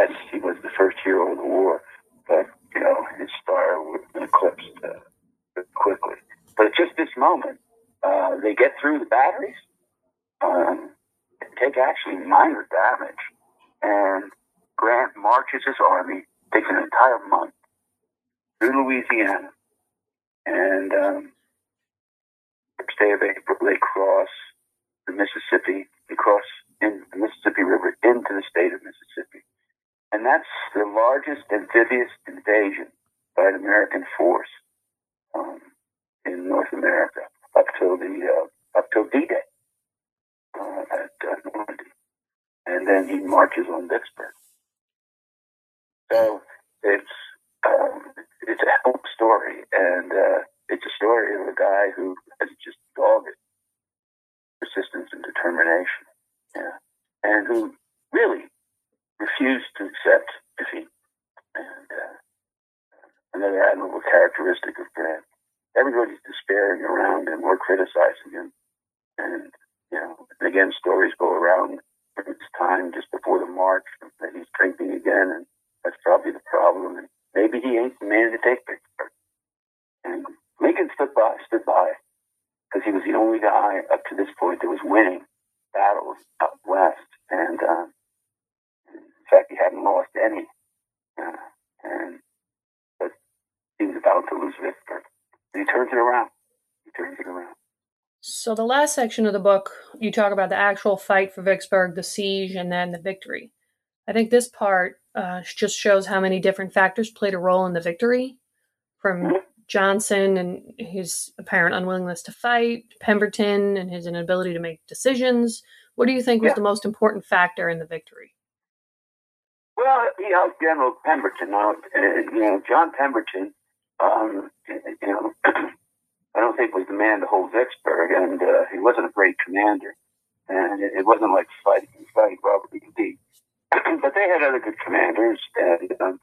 Speaker 4: yes, he was the first hero of the war, but, his star was eclipsed quickly. But at just this moment, they get through the batteries, take actually minor damage, and Grant marches his army, takes an entire month through Louisiana, and first day of April, they cross the Mississippi. They cross in the Mississippi River into the state of Mississippi. And that's the largest amphibious invasion by an American force in North America up till D-Day at Normandy. And then he marches on Vicksburg. So it's a hell of a story, and it's a story of a guy who has just dogged persistence and determination, and who really refused to accept defeat. And another admirable characteristic of Grant. Everybody's despairing around him or criticizing him, and again, stories go around from this time just before the march that he's drinking again, and that's probably the problem. And maybe he ain't the man to take Vicksburg. And Lincoln stood by, because he was the only guy up to this point that was winning battles out west. And in fact, he hadn't lost any. But he was about to lose Vicksburg. And he turns it around.
Speaker 3: So the last section of the book, you talk about the actual fight for Vicksburg, the siege, and then the victory. I think this part just shows how many different factors played a role in the victory, from Johnson and his apparent unwillingness to fight, Pemberton and his inability to make decisions. What do you think was the most important factor in the victory?
Speaker 4: Well, General Pemberton. John Pemberton, I don't think was the man to hold Vicksburg, and he wasn't a great commander, and it wasn't like fighting Robert E. Lee. But they had other good commanders, and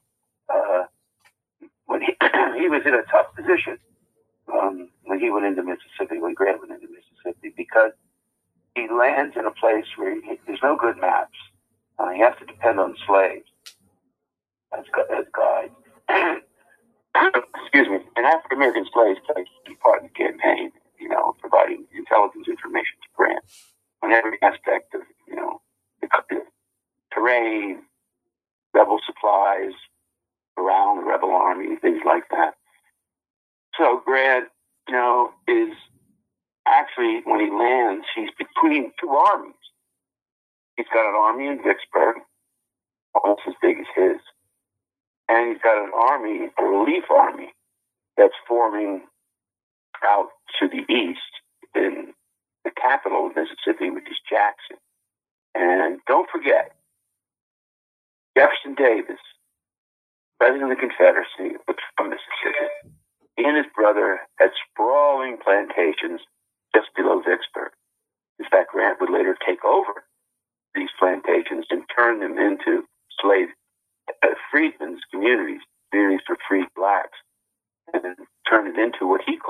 Speaker 4: when he was in a tough position when he went into Mississippi, when Grant went into Mississippi, because he lands in a place where there's no good maps. He has to depend on slaves as guides. Excuse me. And African American slaves played a key part in the campaign, providing intelligence information to Grant on every aspect of, the terrain, rebel supplies, around the rebel army, things like that. So Grant, is actually, when he lands, he's between two armies. He's got an army in Vicksburg, almost as big as his, and he's got an army, a relief army, that's forming out to the east in the capital of Mississippi, which is Jackson. And don't forget, Jefferson Davis, President of the Confederacy, was from Mississippi. He and his brother had sprawling plantations just below Vicksburg. In fact, Grant would later take over these plantations and turn them into slave freedmen's communities for freed blacks, and turn it into what he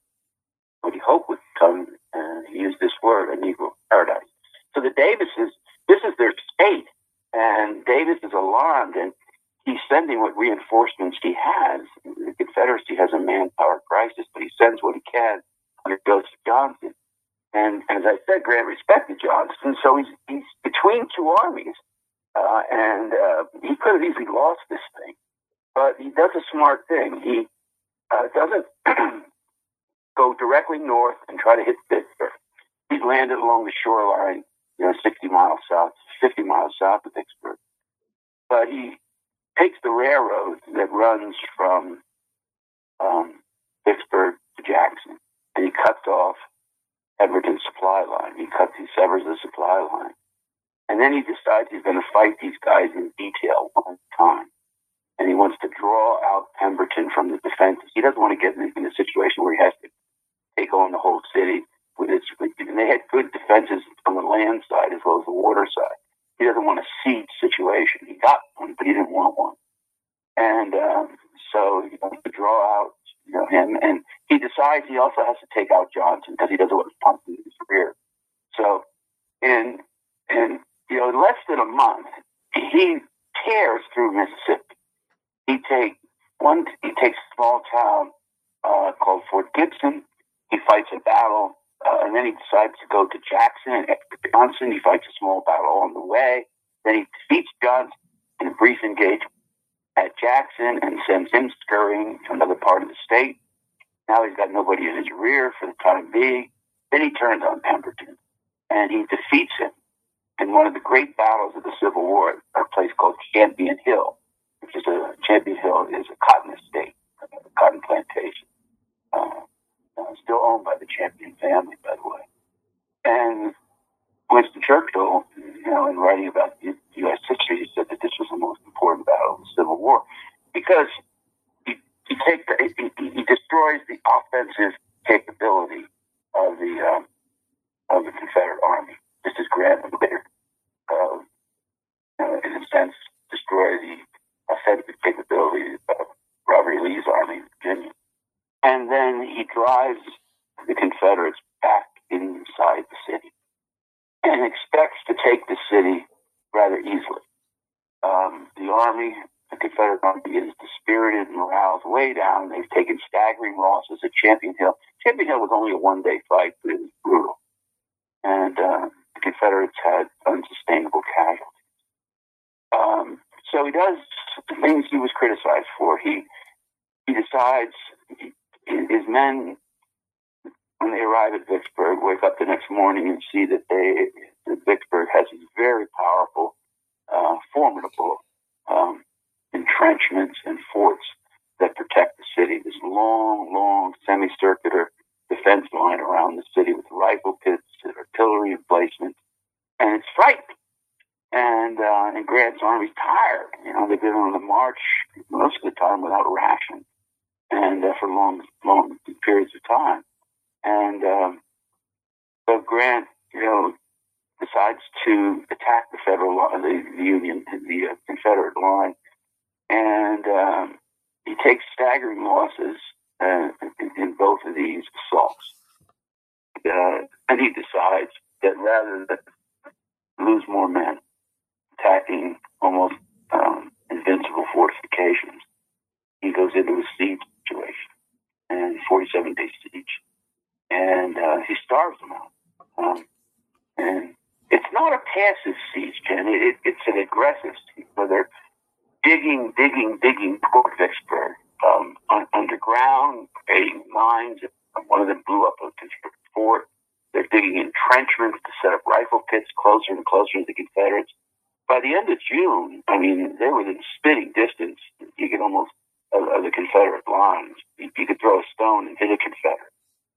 Speaker 4: hoped would become, and he used this word, a Negro paradise. So the Davises, this is their state, and Davis is alarmed, and he's sending what reinforcements he has. The Confederacy has a manpower crisis, but he sends what he can when it goes to Johnson. And as I said, Grant respected Johnson, so he's between two armies, and he could have easily lost this thing. But he does a smart thing. He doesn't go directly north and try to hit Vicksburg. He's landed along the shoreline, 60 miles south, 50 miles south of Vicksburg. But he takes the railroad that runs from Vicksburg to Jackson, and he cuts off Pemberton's supply line. He severs the supply line. And then he decides he's going to fight these guys in detail one time. And he wants to draw out Pemberton from the defenses. He doesn't want to get in a situation where he has to take on the whole city. And they had good defenses on the land side as well as the water side. He doesn't want a siege situation. He got one, but he didn't want one. And so he wants to draw out him. And he decides he also has to take out Johnson because he doesn't want to pump in his rear. So in less than a month, he tears Mississippi. He takes a small town called Fort Gibson. He fights a battle, and then he decides to go to Jackson and Johnson. He fights a small battle on the way. Then he defeats Johnson in a brief engagement at Jackson and sends him scurrying to another part of the state. Now he's got nobody in his rear for the time being. Then he turns on Pemberton, and he defeats him in one of the great battles of the Civil War at a place called Champion Hill, Champion Hill is a cotton estate, a cotton plantation, still owned by the Champion family, by the way. And Winston Churchill, in writing about U.S. history, he said that this was the most important battle of the Civil War because he destroys the offensive capability of the Confederate Army, just as Grant would later, in a sense, destroy the offensive capability of Robert E. Lee's army in Virginia. And then he drives the Confederates back inside the city and expects to take the city rather easily. The Confederate Army is dispirited, morale's way down. They've taken staggering losses at Champion Hill. Champion Hill was only a one-day fight, but it was brutal. And the Confederates had unsustainable casualties. So he does the things he was criticized for. He decides his men, when they arrive at Vicksburg, wake up the next morning and see that Vicksburg has these very powerful, formidable entrenchments and forts that protect the city. This long semicircular defense line around the city with rifle pits and artillery emplacements, and it's frightening. And Grant's army's tired. They've been on the march most of the time without rations and for long periods of time. And so Grant, decides to attack the Confederate line, and he takes staggering losses in both of these assaults. And he decides that rather than lose more men attacking almost invincible fortifications, he goes into a siege situation, and 47-day siege, and he starves them out. And it's not a passive siege, Jen. It's an aggressive siege where they're digging toward Vicksburg underground, creating mines. One of them blew up a Confederate fort. They're digging entrenchments to set up rifle pits closer and closer to the Confederates. By the end of June, they were within spitting distance. You could almost of the Confederate lines. You could throw a stone and hit a Confederate,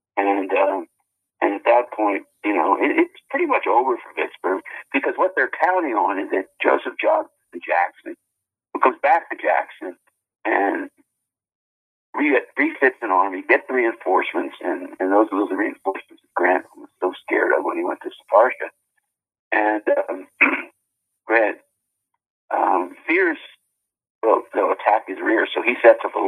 Speaker 4: and at that point, it's pretty much over for Vicksburg, because what they're counting on is that Joseph Johnston Jackson, who comes back to Jackson and refits an army, gets the reinforcements, and those are the reinforcements that Grant was so scared of when he went to Saparsha. And Grant fears they'll attack his rear, so he sets up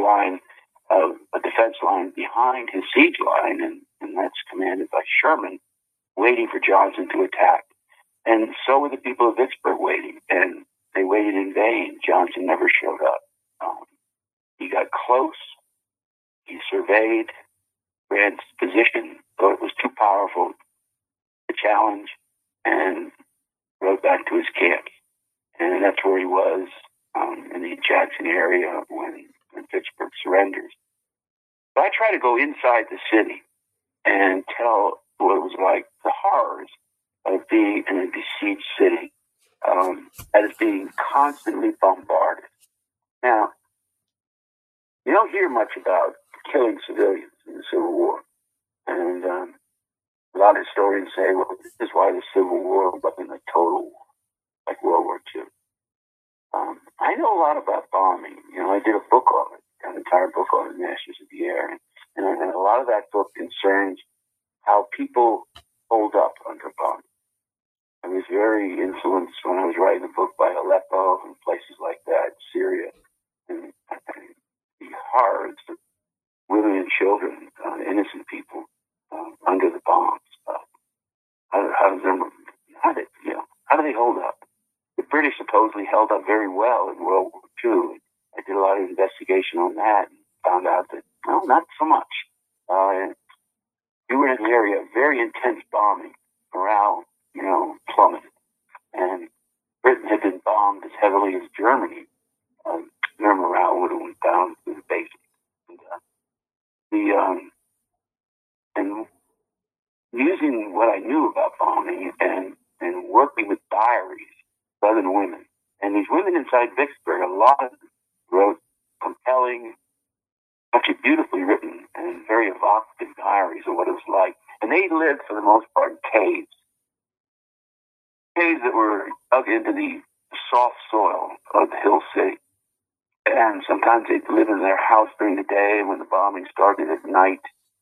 Speaker 4: a defense line behind his siege line, and that's commanded by Sherman, waiting for Johnson to attack. And so were the people of Vicksburg waiting, and they waited in vain. Johnson never showed up. He got close. He surveyed Grant's position, thought it was too powerful to challenge, and rode back to his camp. And that's where he was in the Jackson area when Vicksburg surrenders. So I try to go inside the city and tell what it was like, the horrors of being in a besieged city that is being constantly bombarded. Now, you don't hear much about killing civilians in the Civil War. And a lot of historians say, well, this is why the Civil War wasn't a total war, like World War II. I know a lot about bombing. I did a book on it, an entire book on it, Masters of the Air. And a lot of that book concerns how people hold up under bombing. I was very influenced when I was writing a book by Aleppo and places like that, Syria, and the horrors of women and children, innocent people under the bombs. How do they hold up? The British supposedly held up very well in World War too. I did a lot of investigation on that and found out that, no, not so much. We were in an area of very intense bombing. Morale, plummeted. And Britain had been bombed as heavily as Germany. Their morale would have went down to the basics. And using what I knew about bombing and working with diaries of Southern women. And these women inside Vicksburg, a lot of them wrote compelling, actually beautifully written and very evocative diaries of what it was like. And they lived, for the most part, in caves. Caves that were dug into the soft soil of the hill city. And sometimes they'd live in their house during the day, and when the bombing started at night,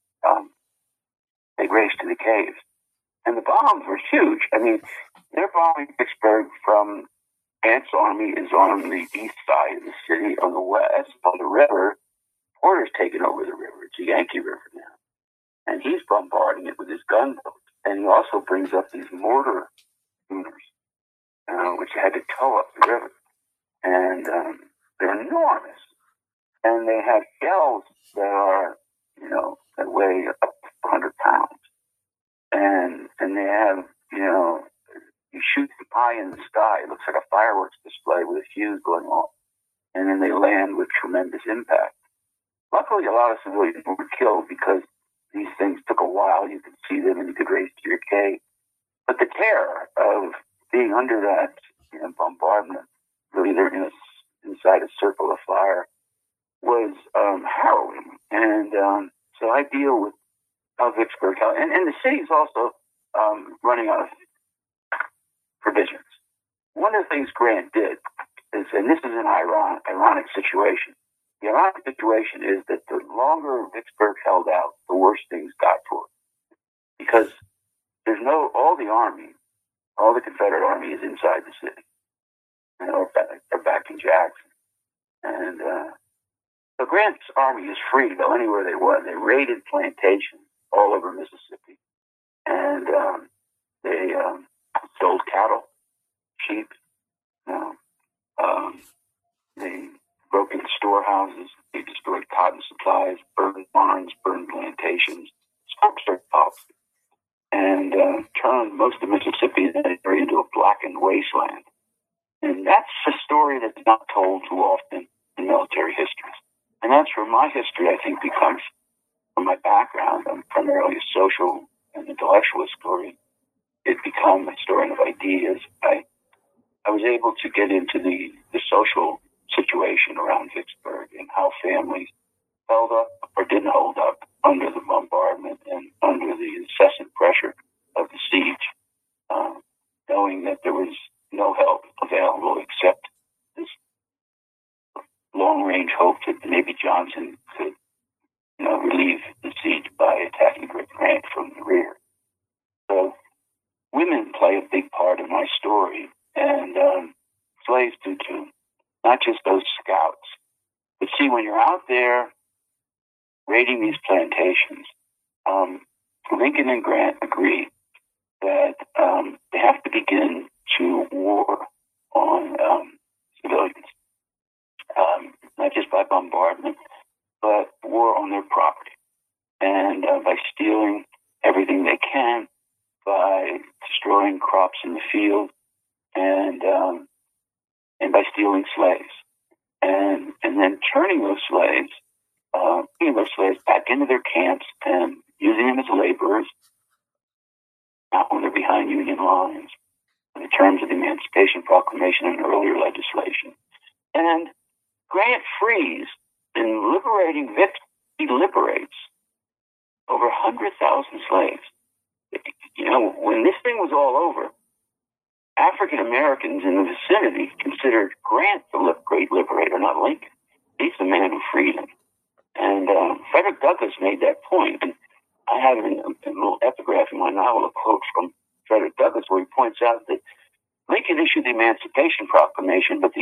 Speaker 4: they'd race to the caves. And the bombs were huge. I mean, they're bombing Vicksburg from Grant's army is on the east side of the city. On the west, on the river, Porter's taken over the river. It's a Yankee River now. And he's bombarding it with his gunboats. And he also brings up these mortar schooners, which had to tow up the river. And they're enormous. And they have shells that are, that weigh up to 100 pounds. And they have, you shoot them high in the sky. It looks like a fireworks display with a fuse going off. And then they land with tremendous impact. Luckily, a lot of civilians were killed because these things took a while. You could see them and you could race to your cave. But the terror of being under that bombardment, really they're inside a circle of fire, was harrowing. And so I deal with how Vicksburg, and the city's also running out of provisions. One of the things Grant did is, and this is an ironic situation. The ironic situation is that the longer Vicksburg held out, the worse things got for it. Because there's all the Confederate Army is inside the city. They're back in Jackson. And so Grant's army is free to go anywhere they want. They raided plantations all over Mississippi. And they stole cattle, sheep. They broke into storehouses. They destroyed cotton supplies, burned barns, burned plantations, smoked their pots, and turned most of Mississippi into a blackened wasteland. And that's a story that's not told too often in military history. And that's where my history, I think, becomes, from my background, I'm primarily a social and intellectual story. It became a story of ideas. I was able to get into the social situation around Vicksburg and how families held up or didn't hold up under the bombardment and under the incessant pressure of the siege, knowing that there was no help available except this long-range hope that maybe Johnson could, relieve the siege by attacking Grant from the rear. So women play a big part in my story, and slaves do too. Not just those scouts. But see, when you're out there raiding these plantations, Lincoln and Grant agree that they have to begin to war on civilians, not just by bombardment, but war on their property, and by stealing everything they can, by destroying crops in the field, and by stealing slaves, and then turning those slaves, bringing those slaves back into their camps and using them as laborers, not when they're behind Union lines, in the terms of the Emancipation Proclamation and earlier legislation. And Grant frees, in liberating Vicksburg, he liberates over 100,000 slaves. When this thing was all over, African Americans in the vicinity considered Grant the great liberator, not Lincoln. He's the man who freed them. And Frederick Douglass made that point. And I have a little epigraph in my novel, a quote from Frederick Douglass, where he points out that Lincoln issued the Emancipation Proclamation, but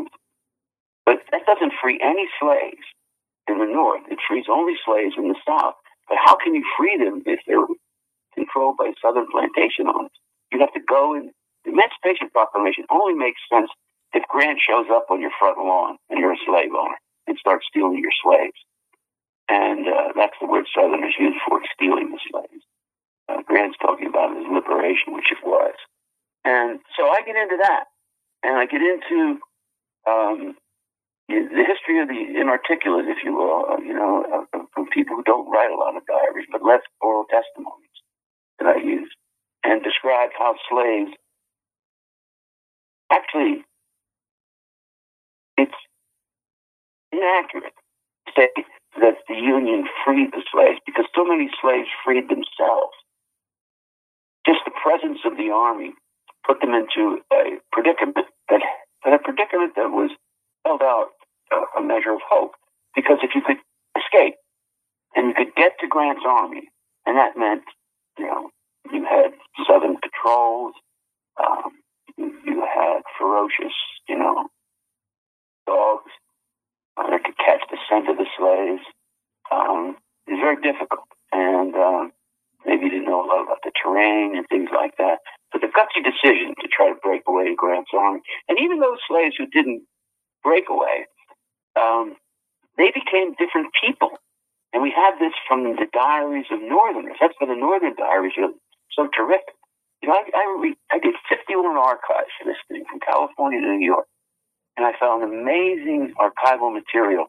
Speaker 4: that doesn't free any slaves in the North. It frees only slaves in the South. But how can you free them if they're controlled by Southern plantation owners? You'd have to go in. The Emancipation Proclamation only makes sense if Grant shows up on your front lawn and you're a slave owner and starts stealing your slaves, and that's the word Southerners use for stealing the slaves. Grant's talking about his liberation, which it was. And so I get into that, and I get into the history of the inarticulate, if you will, from people who don't write a lot of diaries, but left oral testimonies that I use, and describe how slaves actually, it's inaccurate to say that the Union freed the slaves, because so many slaves freed themselves. Just the presence of the Army put them into a predicament that was held out a measure of hope. Because if you could escape and you could get to Grant's army, and that meant, you had Southern patrols, you had ferocious, dogs that could catch the scent of the slaves. It's very difficult, and maybe you didn't know a lot about the terrain and things like that. So the gutsy decision to try to break away to Grant's army, and even those slaves who didn't break away, they became different people. And we have this from the diaries of Northerners. That's why the Northern diaries are so terrific. I did 51 archives for this thing, from California to New York, and I found amazing archival material.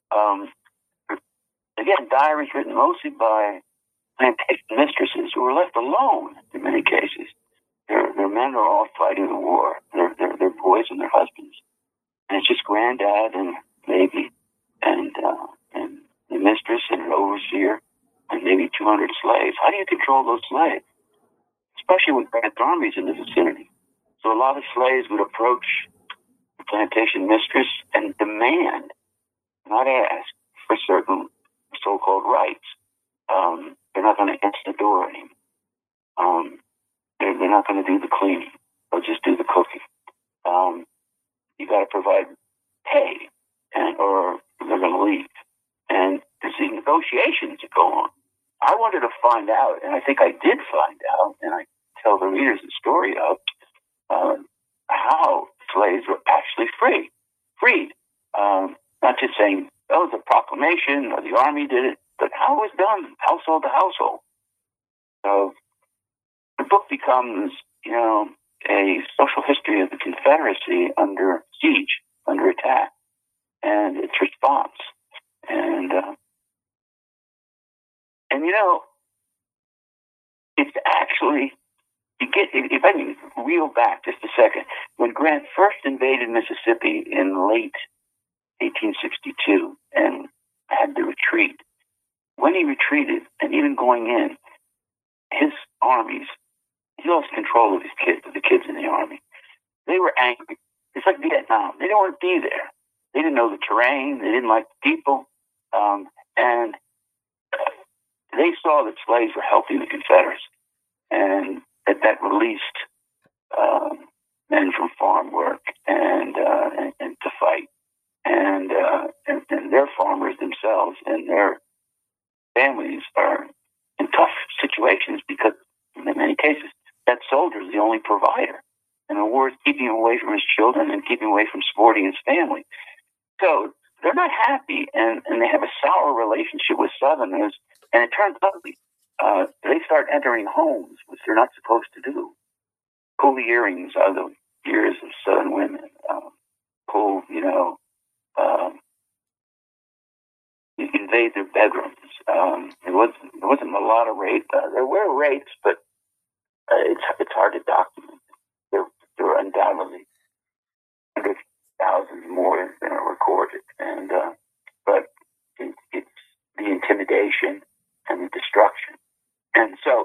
Speaker 4: Again, diaries written mostly by plantation mistresses who were left alone in many cases. Their men are all fighting the war. Their boys and their husbands, and it's just granddad and baby, and the mistress and her overseer, and maybe 200 slaves. How do you control those slaves, especially with Grant's armies in the vicinity? So a lot of slaves would approach the plantation mistress and demand, not ask, for certain so-called rights. They're not going to answer the door anymore. They're not going to do the cleaning. They'll just do the cooking. You got to provide pay, or they're going to leave. And there's these negotiations that go on. I wanted to find out, and I think I did find out, and I tell the readers the story of how slaves were actually freed. Not just saying, oh, it was a proclamation or the army did it, but how it was done, household to household. So the book becomes, a social history of the Confederacy under siege, under attack, and its response. And it's actually, if I can reel back just a second, when Grant first invaded Mississippi in late 1862 and had to retreat, when he retreated, and even going in, his armies, he lost control of the kids in the army. They were angry. It's like Vietnam. They didn't want to be there. They didn't know the terrain. They didn't like the people. And they saw that slaves were helping the Confederacy, and that released men from farm work and to fight. And their farmers themselves and their families are in tough situations because, in many cases, that soldier is the only provider. And the war is keeping him away from his children and keeping him away from supporting his family. So they're not happy, and they have a sour relationship with Southerners, and it turns ugly. They start entering homes, which they're not supposed to do. Pull the earrings out of the ears of Southern women. Invade their bedrooms. There wasn't a lot of rape. There were rapes, but it's hard to document. There were undoubtedly 100,000 more than are recorded, but it's the intimidation and the destruction. And so,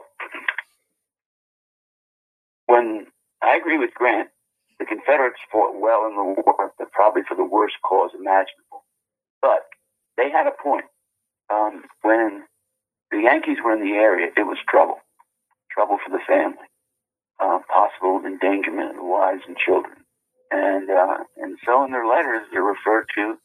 Speaker 4: when I agree with Grant, the Confederates fought well in the war, but probably for the worst cause imaginable. But they had a point. When the Yankees were in the area, it was trouble for the family, possible endangerment of the wives and children. And so in their letters, they're referred to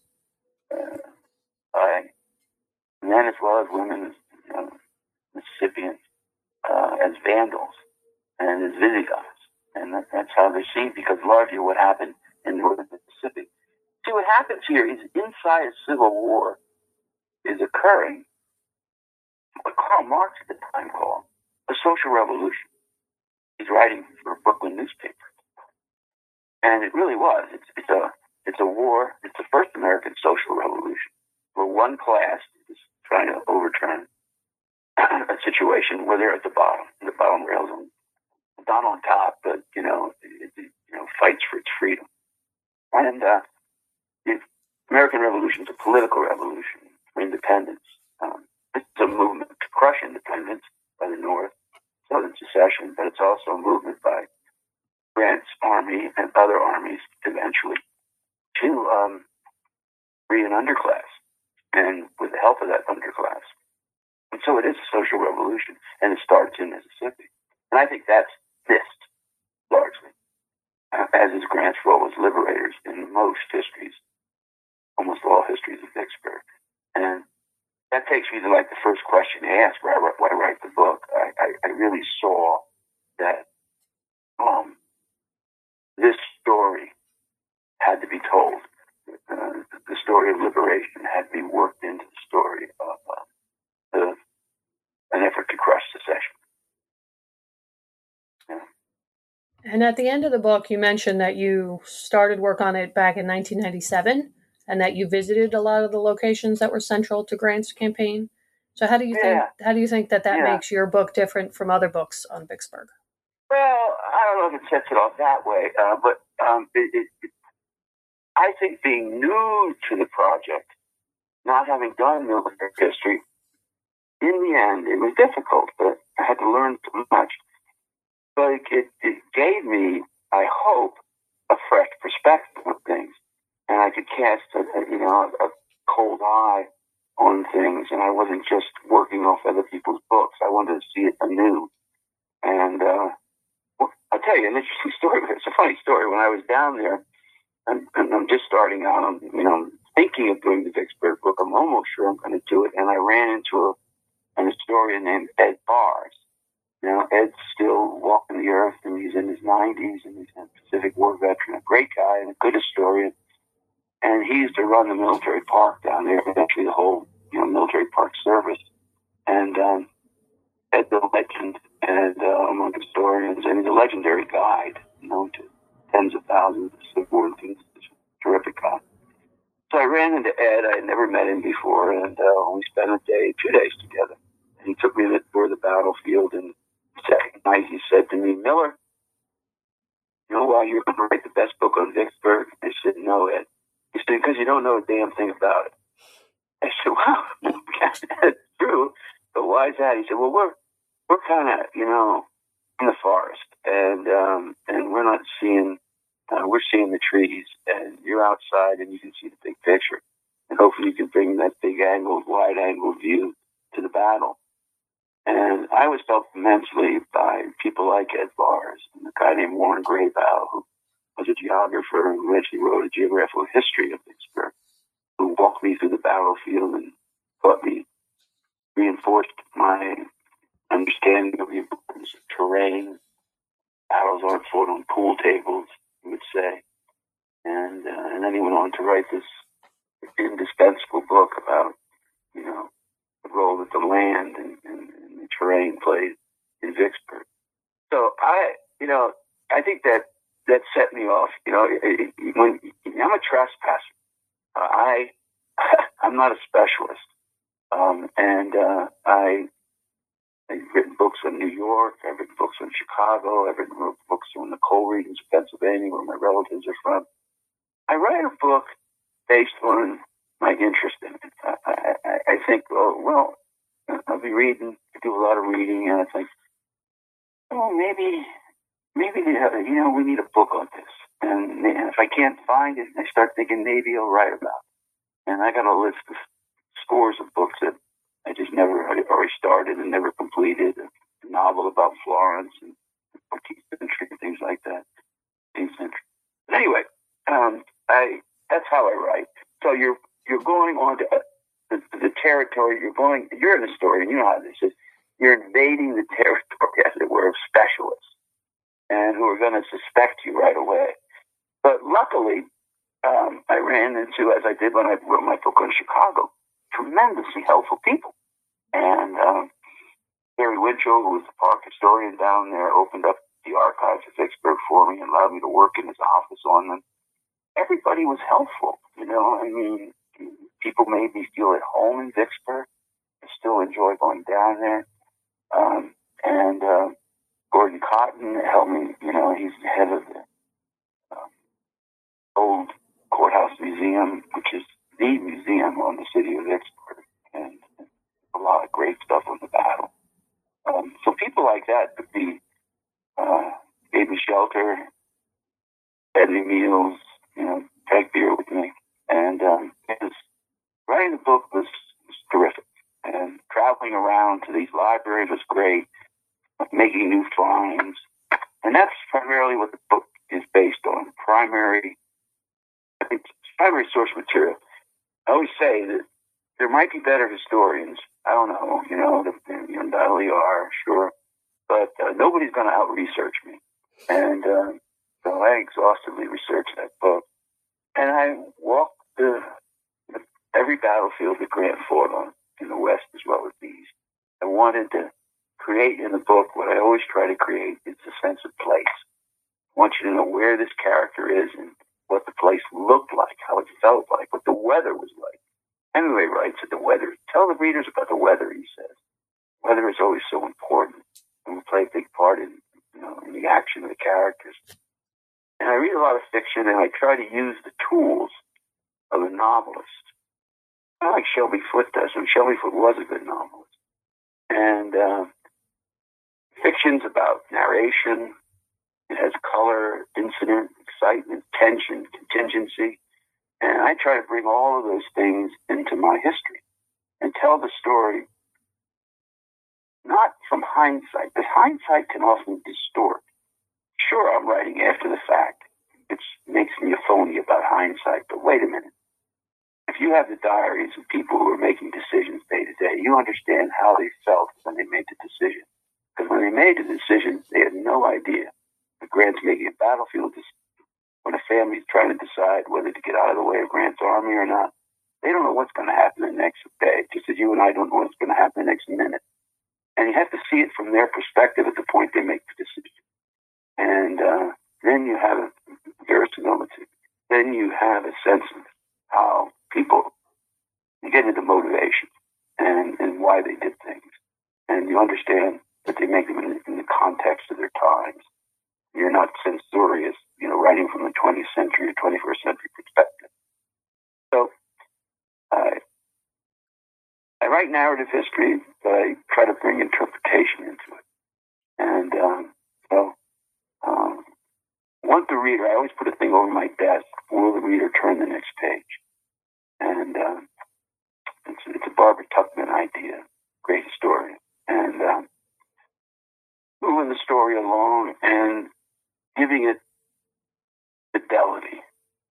Speaker 4: by men as well as women, Mississippians, as vandals and as Visigoths. And that's how they're seen, because largely what happened in northern Mississippi. See, what happens here is inside a civil war is occurring what Karl Marx at the time called a social revolution. He's writing for a Brooklyn newspaper. And it really was. It's a war. It's the first American social revolution where one class is trying to overturn a situation where they're at the bottom rails, not on top, but fights for its freedom. And the American Revolution is a political revolution for independence. It's a movement to crush independence by the North, Southern secession, but it's also a movement by Grant's army and other armies eventually to free an underclass, and with the help of that underclass. And so it is a social revolution, and it starts in Mississippi. And I think that's missed largely, as is Grant's role as liberators in most histories, almost all histories of Vicksburg. And that takes me to the first question you asked, why I write the book. I really saw that this story had to be told. The story of liberation had to be worked into the story of an effort to crush secession. Yeah.
Speaker 3: And at the end of the book, you mentioned that you started work on it back in 1997 and that you visited a lot of the locations that were central to Grant's campaign. So how do you think that makes your book different from other books on Vicksburg?
Speaker 4: Well, I don't know if it sets it off that way, but I think being new to the project, not having done military history, in the end, it was difficult, but I had to learn so much. But it gave me, I hope, a fresh perspective of things. And I could cast a cold eye on things, and I wasn't just working off other people's books. I wanted to see it anew. And I'll tell you an interesting story. It's a funny story. When I was down there, and I'm just starting out, I'm thinking of doing the Vicksburg book. I'm almost sure I'm going to do it. And I ran into an historian named Ed Bars. Ed's still walking the earth, and he's in his 90s, and he's a Pacific War veteran, a great guy and a good historian. And he used to run the military park down there, eventually the whole military park service. And Ed's a legend and among historians, and he's a legendary guide, known to tens of thousands of Civil War enthusiasts. Terrific guy. So I ran into Ed. I had never met him before, and we spent 2 days together. And he took me to tour of the battlefield, and the second night he said to me, "Miller, why you're going to write the best book on Vicksburg?" I said, "No, Ed." He said, "Because you don't know a damn thing about it." I said, "Wow, that's true, but why is that?" He said, "Well, we're kind of, in the forest, and we're not seeing, we're seeing the trees, and you're outside, and you can see the big picture, and hopefully you can bring that wide-angle view to the battle." And I was helped immensely by people like Ed Bars and a guy named Warren Graybow, who was a geographer who eventually wrote a geographical history of Vicksburg, who walked me through the battlefield and reinforced my understanding of the importance of terrain. Battles aren't fought on pool tables, you would say. And then he went on to write this indispensable book about, the role that the land and the terrain played in Vicksburg. So I think that set me off. When I'm a trespasser, I'm not a specialist, and I've written books on New York. I've written books on Chicago. I've written books on the coal regions of Pennsylvania, where my relatives are from. I write a book based on my interest in it. I think, I'll be reading. I do a lot of reading, and I think, maybe we need a book on this. And if I can't find it, I start thinking maybe I'll write about it. And I got a list of scores of books that I just already started and never completed. A novel about Florence and the 14th century and things like that. 15th century. But anyway, that's how I write. So you're going on to the territory. You're in the story, and you know how this is. You're invading the territory, as it were, of specialists, and who are going to suspect you right away. But But luckily, I ran into, as I did when I wrote my book on Chicago, tremendously helpful people. And Harry Winchell, who was the park historian down there, opened up the archives of Vicksburg for me and allowed me to work in his office on them. Everybody was helpful, you know. I mean, people made me feel at home in Vicksburg. I still enjoy going down there. And Gordon Cotton helped me, you know, he's the head of the old Courthouse Museum, which is the museum on the city of Vicksburg, and a lot of great stuff on the battle. So people like that could be, gave me shelter, fed me meals, you know, drank beer with me. And writing the book was terrific. And traveling around to these libraries was great, making new finds. And that's primarily what the book is based on, primary source material. I always say that there might be better historians. I don't know, you know, there undoubtedly are, sure. But nobody's going to out-research me. And so I exhaustively researched that book. And I walked every battlefield that Grant fought on in the West as well as the East. I wanted to create in the book what I always try to create is a sense of place. I want you to know where this character is and what the place looked like, how it felt like, what the weather was like. Hemingway writes that the weather, tell the readers about the weather, he says. Weather is always so important and will play a big part in, you know, in the action of the characters. And I read a lot of fiction and I try to use the tools of a novelist. I like Shelby Foote does, and Shelby Foote was a good novelist. And fiction's about narration. It has color, incident, excitement, tension, contingency. And I try to bring all of those things into my history and tell the story not from hindsight, because hindsight can often distort. Sure, I'm writing after the fact, which makes me a phony about hindsight, but wait a minute. If you have the diaries of people who are making decisions day to day, you understand how they felt when they made the decision. Because when they made the decision, they had no idea that Grant's making a battlefield decision. When a family's trying to decide whether to get out of the way of Grant's army or not, they don't know what's going to happen the next day, just as you and I don't know what's going to happen the next minute. And you have to see it from their perspective at the point they make the decision. And then you have verisimilitude. Then you have a sense of how people, you get into motivation and why they did things. And you understand that they make them in the context of their times. You're not censorious, you know, writing from the 20th century or 21st century perspective. So I write narrative history, but I try to bring interpretation into it. And want the reader, I always put a thing over my desk, will the reader turn the next page? And it's a Barbara Tuchman idea, great historian. And moving the story along and giving it fidelity.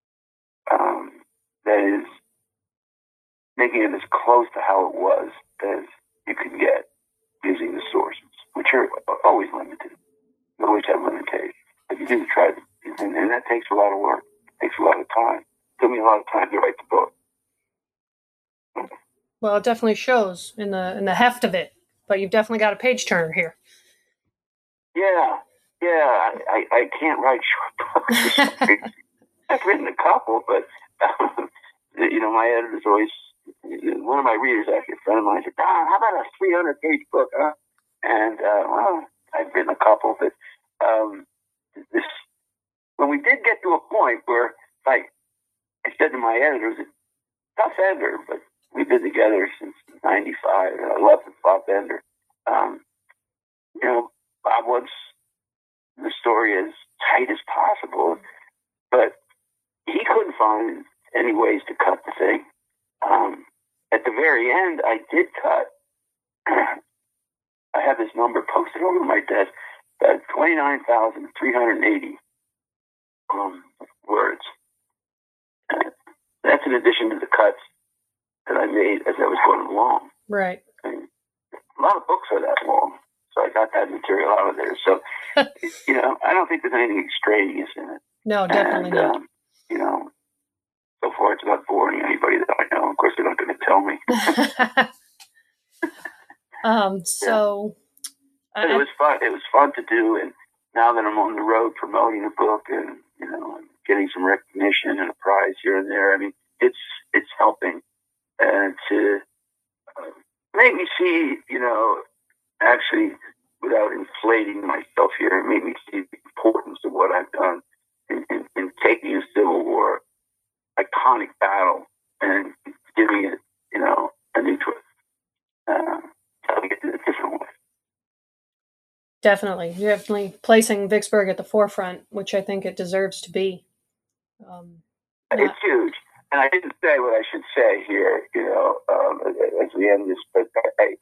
Speaker 4: That is, making it as close to how it was as you can get using the sources, which are always limited. You always have limitations. But you do try to, and that takes a lot of work. It takes a lot of time. It took me a lot of time to write the book.
Speaker 3: Well, it definitely shows in the heft of it, but you've definitely got a page turner here.
Speaker 4: Yeah. I can't write short books. I've written a couple, but you know, my editor's always, one of my readers, actually a friend of mine, said, "Don, how about a 300-page book, huh?" And well, I've written a couple, but when we did get to a point where, like, I said to my editor, it was a tough editor, but we've been together since '95, and I love Bob Bender. You know, Bob wants the story as tight as possible, but he couldn't find any ways to cut the thing. At the very end, I did cut. I have this number posted over my desk, 29,380 words. That's in addition to the cuts that I made as I was going along.
Speaker 3: Right.
Speaker 4: And a lot of books are that long, so I got that material out of there. So, you know, I don't think there's anything extraneous in it.
Speaker 3: No, definitely not.
Speaker 4: far it's not boring anybody that I know. Of course, they're not going to tell me.
Speaker 3: So
Speaker 4: but it was fun. It was fun to do, and now that I'm on the road promoting the book, and I'm getting some recognition and a prize here and there. I mean, it's helping, and to make me see, actually, without inflating myself here, it made me see the importance of what I've done in taking a Civil War iconic battle and giving it, a new twist, telling it in a different way.
Speaker 3: Definitely. You're definitely placing Vicksburg at the forefront, which I think it deserves to be.
Speaker 4: It's huge. And I didn't say what I should say here, as we end this, but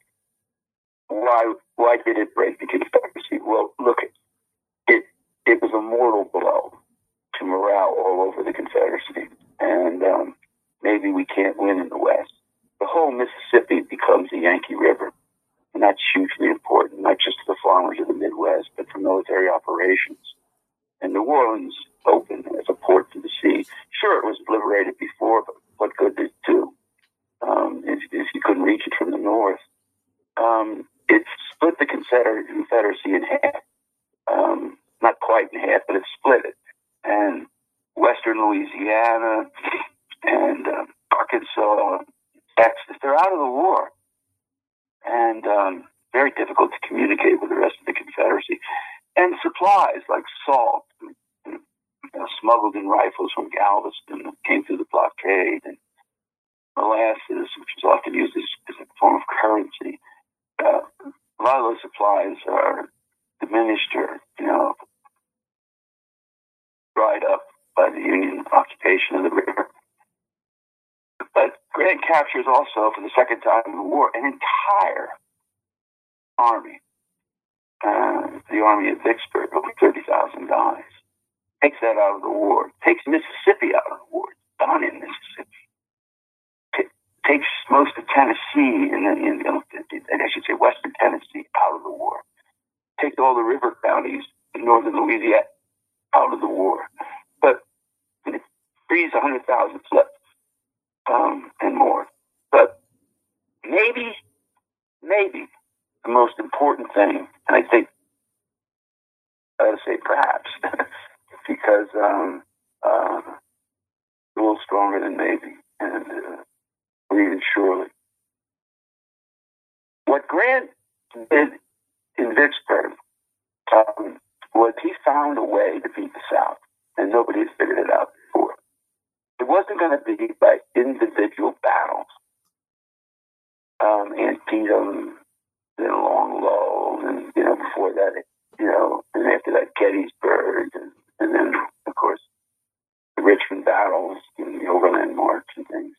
Speaker 4: why did it break the Confederacy? Well, look, it was a mortal blow to morale all over the Confederacy. And maybe we can't win in the West. The whole Mississippi becomes the Yankee River. And that's hugely important, not just to the farmers of the Midwest, but for military operations. And New Orleans opened as a port to the sea. Sure, it was liberated before, but what good did it do if you couldn't reach it from the north? It split the Confederacy in half. Not quite in half, but it split it. And western Louisiana and Arkansas, Texas, they're out of the war. And very difficult to communicate with the rest of the Confederacy. And supplies like salt, smuggled in rifles from Galveston that came through the blockade, and molasses, which is often used as a form of currency. A lot of those supplies are diminished or, dried up by the Union occupation of the river. But Grant captures also, for the second time in the war, an entire army. The army of Vicksburg, over 30,000 guys. Takes that out of the war. Takes Mississippi out of the war. It's done in Mississippi. Takes most of Tennessee, and I should say Western Tennessee, out of the war. Takes all the river counties in northern Louisiana out of the war. But it frees 100,000 left and more. But maybe the most important thing, and I think I ought to say perhaps, because a little stronger than maybe, and or even surely. What Grant did in Vicksburg was he found a way to beat the South, and nobody had figured it out before. It wasn't going to be by individual battles. Antietam, then Long Low, and before that, and after that Gettysburg, and then of course the Richmond battles, and the Overland March and things.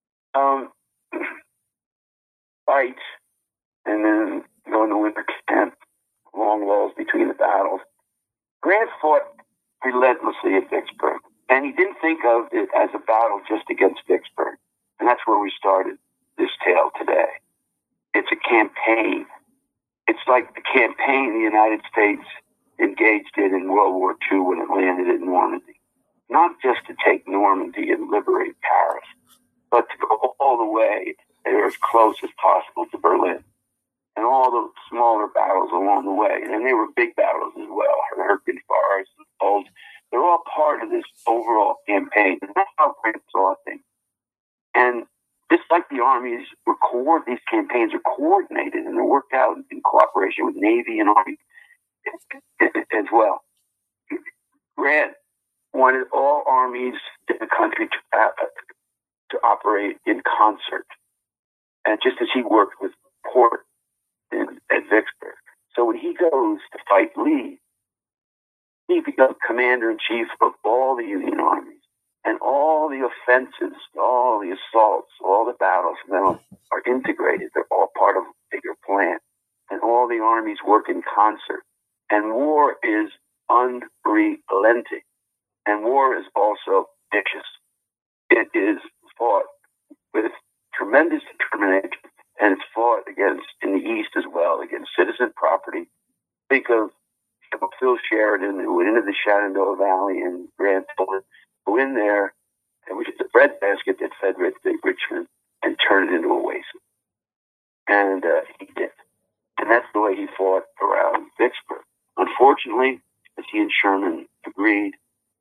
Speaker 4: Fights, and then going to winter camp, long lulls between the battles. Grant fought relentlessly at Vicksburg, and he didn't think of it as a battle just against Vicksburg, and that's where we started this tale today. It's a campaign. It's like the campaign the United States engaged in World War II when it landed at Normandy. Not just to take Normandy and liberate Paris, but to go all the way or as close as possible to Berlin. And all the smaller battles along the way. And they were big battles as well. Hurricane Forest, Bulge. They're all part of this overall campaign. And that's how Grant saw things. And just like the armies these campaigns are coordinated and they're worked out in cooperation with Navy and Army as well. Grant wanted all armies in the country to operate in concert. And just as he worked with Port at Vicksburg. So when he goes to fight Lee, he becomes commander-in-chief of all the Union armies. And all the offenses, all the assaults, all the battles now are integrated. They're all part of a bigger plan. And all the armies work in concert. And war is unrelenting. And war is also vicious. It is fought with tremendous determination. And it's fought against, in the East as well, against citizen property. Think of Phil Sheridan, who went into the Shenandoah Valley and Grant Fuller, go in there which is a breadbasket that fed Richmond, and turn it into a oasis. And he did. And that's the way he fought around Vicksburg. Unfortunately, as he and Sherman agreed,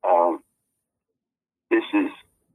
Speaker 4: this is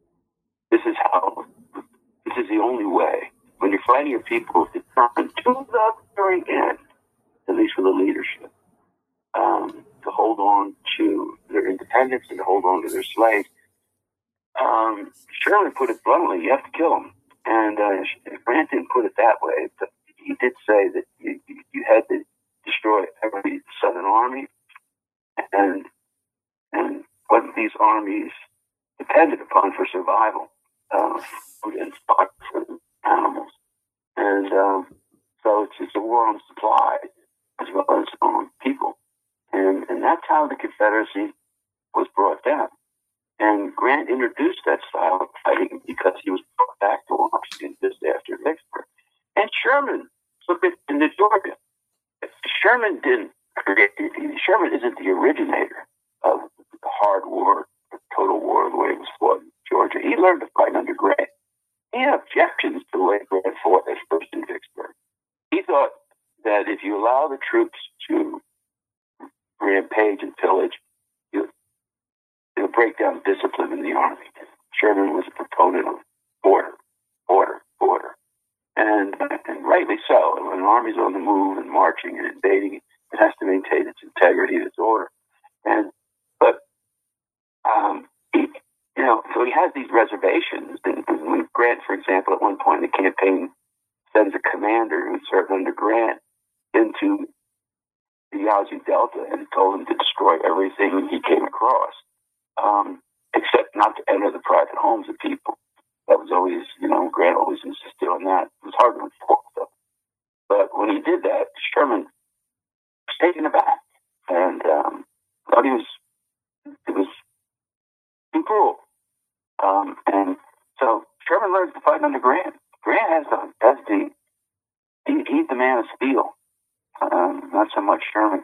Speaker 4: the only way. When you're fighting your people determined to the very end, at least for the leadership, to hold on to their independence and to hold on to their slaves. Sherman put it bluntly, you have to kill them. And Grant didn't put it that way. But he did say that you had to destroy every Southern army and what these armies depended upon for survival, food and stock for animals. And so it's a war on supply as well as on people. And that's how the Confederacy was brought down. And Grant introduced that style of fighting because he was brought back to Washington just after Vicksburg. And Sherman took it into Georgia. Sherman isn't the originator of the hard war, the total war, the way it was fought in Georgia. He learned to fight under Grant. He had objections to the way Grant fought at first in Vicksburg. He thought that if you allow the troops to rampage and pillage, it'll break down discipline in the army. Sherman was a proponent of order. And rightly so. When an army's on the move and marching and invading, it has to maintain its integrity and its order. So he has these reservations. And when Grant, for example, at one point in the campaign, sends a commander who served under Grant into the Yazoo Delta and told him to destroy everything he came across, except not to enter the private homes of people. That was always, Grant always insisted on that. It was hard to enforce stuff. But when he did that, Sherman was taken aback and thought it was too cruel. And so Sherman learns to fight under Grant. Grant he's the man of steel, not so much Sherman.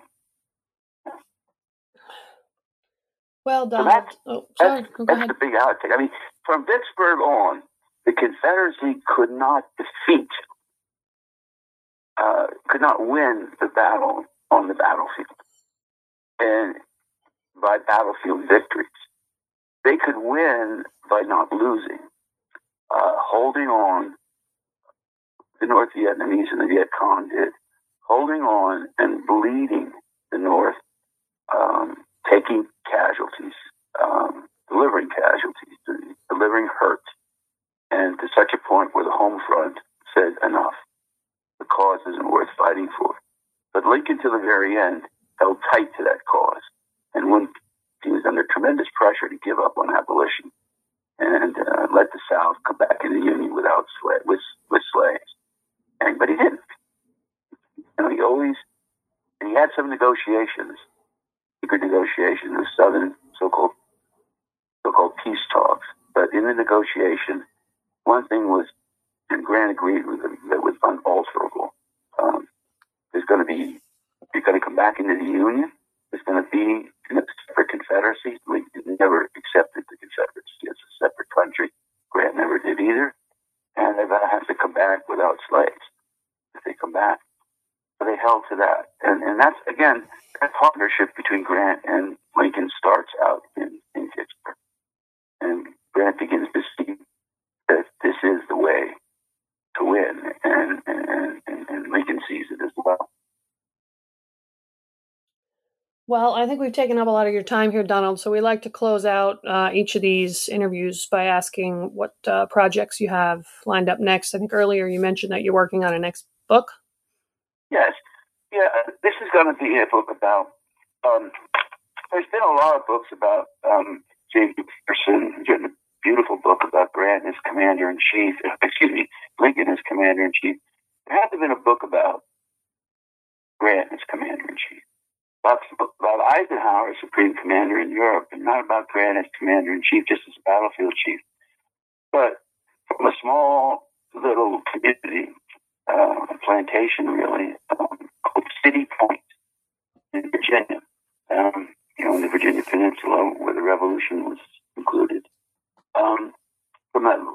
Speaker 3: Well, Donald.
Speaker 4: That's the big outtake. I mean, from Vicksburg on, the Confederacy could not win the battle on the battlefield, and by battlefield victories. They could win by not losing, holding on. The North Vietnamese and the Viet Cong did, holding on and bleeding the North, taking casualties, delivering casualties, delivering hurt, and to such a point where the home front said enough. The cause isn't worth fighting for. But Lincoln, to the very end, held tight to that cause, and when he was under tremendous pressure to give up on abolition and let the South come back in the Union with slaves. But he didn't. He had some negotiations, secret negotiations with Southern so-called peace talks. But in the negotiation, one thing was, and Grant agreed with him, that was unalterable. You're going to come back into the Union. There's going to be a separate Confederacy. Lincoln never accepted the Confederacy as a separate country. Grant never did either. And they're going to have to come back without slaves if they come back. So they held to that. And that's, again, that partnership between Grant and Lincoln starts out in Vicksburg. And Grant begins to see that this is the way to win. And Lincoln sees it as well.
Speaker 3: Well, I think we've taken up a lot of your time here, Donald, so we like to close out each of these interviews by asking what projects you have lined up next. I think earlier you mentioned that you're working on a next book.
Speaker 4: Yes. Yeah, this is going to be a book about, there's been a lot of books about James McPherson. He's written a beautiful book about Grant as Commander-in-Chief, Lincoln as Commander-in-Chief. There hasn't been a book about Grant as Commander-in-Chief. About Eisenhower as Supreme Commander in Europe, and not about Grant as Commander-in-Chief, just as a battlefield chief. But from a small little community, a plantation really, called City Point in Virginia, in the Virginia Peninsula where the Revolution was concluded. from a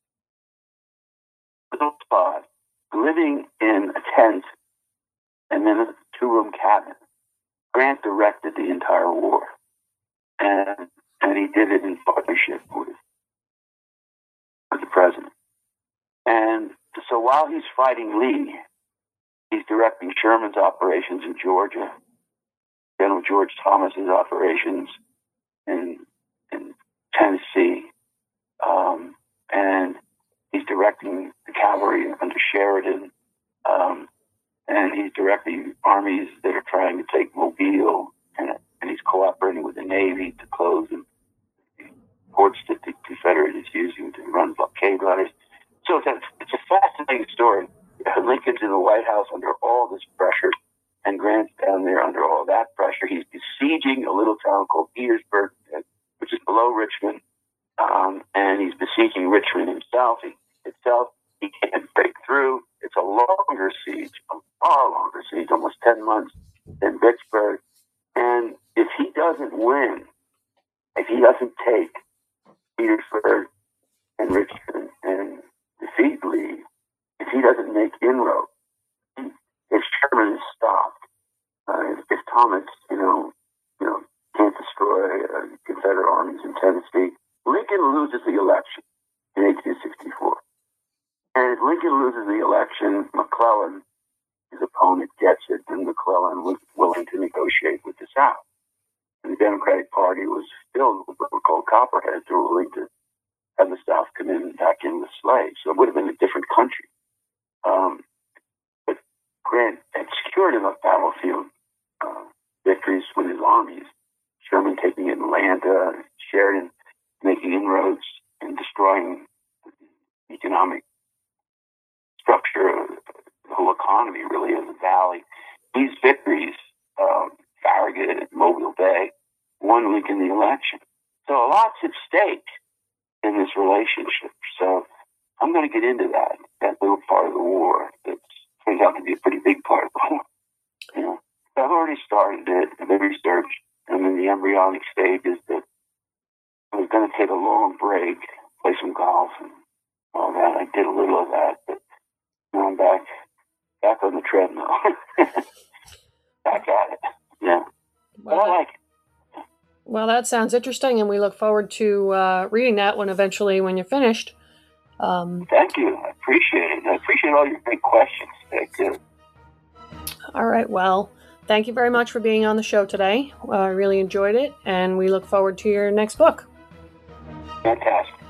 Speaker 4: little spot, living in a tent and then a two-room cabin. Grant directed the entire war, and he did it in partnership with the president. And so while he's fighting Lee, he's directing Sherman's operations in Georgia, General George Thomas's operations in Tennessee, and he's directing the cavalry under Sheridan, and he's directing armies that are trying to take Mobile, and he's cooperating with the Navy to close the ports that the Confederate is using to run blockade runners. So it's a fascinating story. Lincoln's in the White House under all this pressure, and Grant's down there under all that pressure. He's besieging a little town called Petersburg, which is below Richmond, and he's besieging Richmond himself. He can't break through. It's a longer siege, a far longer siege, almost 10 months than Vicksburg. And if he doesn't win, if he doesn't take Petersburg and Richmond and defeat Lee, if he doesn't make inroads, if Sherman is stopped, if Thomas, can't destroy Confederate armies in Tennessee, Lincoln loses the election in 1864. And if Lincoln loses the election, McClellan, his opponent, gets it, and McClellan was willing to negotiate with the South. And the Democratic Party was filled with what were called Copperheads who were willing to have the South come back in with slaves. So it would have been a different country. But Grant had secured enough battlefield victories with his armies, Sherman taking Atlanta, Sheridan making inroads and destroying the economic structure of the whole economy, really, of the valley. These victories, Farragut, Mobile Bay, won Lincoln the election. So a lot's at stake in this relationship. So I'm going to get into that little part of the war that turns out to be a pretty big part of the war. So I've already started it, the research. I'm in the embryonic stages that I was going to take a long break, play some golf and all that. I did a little of that, but now I'm back on the treadmill. Back at it. Yeah. Well, but I like it.
Speaker 3: Well, that sounds interesting, and we look forward to reading that one eventually when you're finished.
Speaker 4: Thank you. I appreciate it. I appreciate all your great questions. Thank you.
Speaker 3: All right. Well, thank you very much for being on the show today. I really enjoyed it, and we look forward to your next book.
Speaker 4: Fantastic.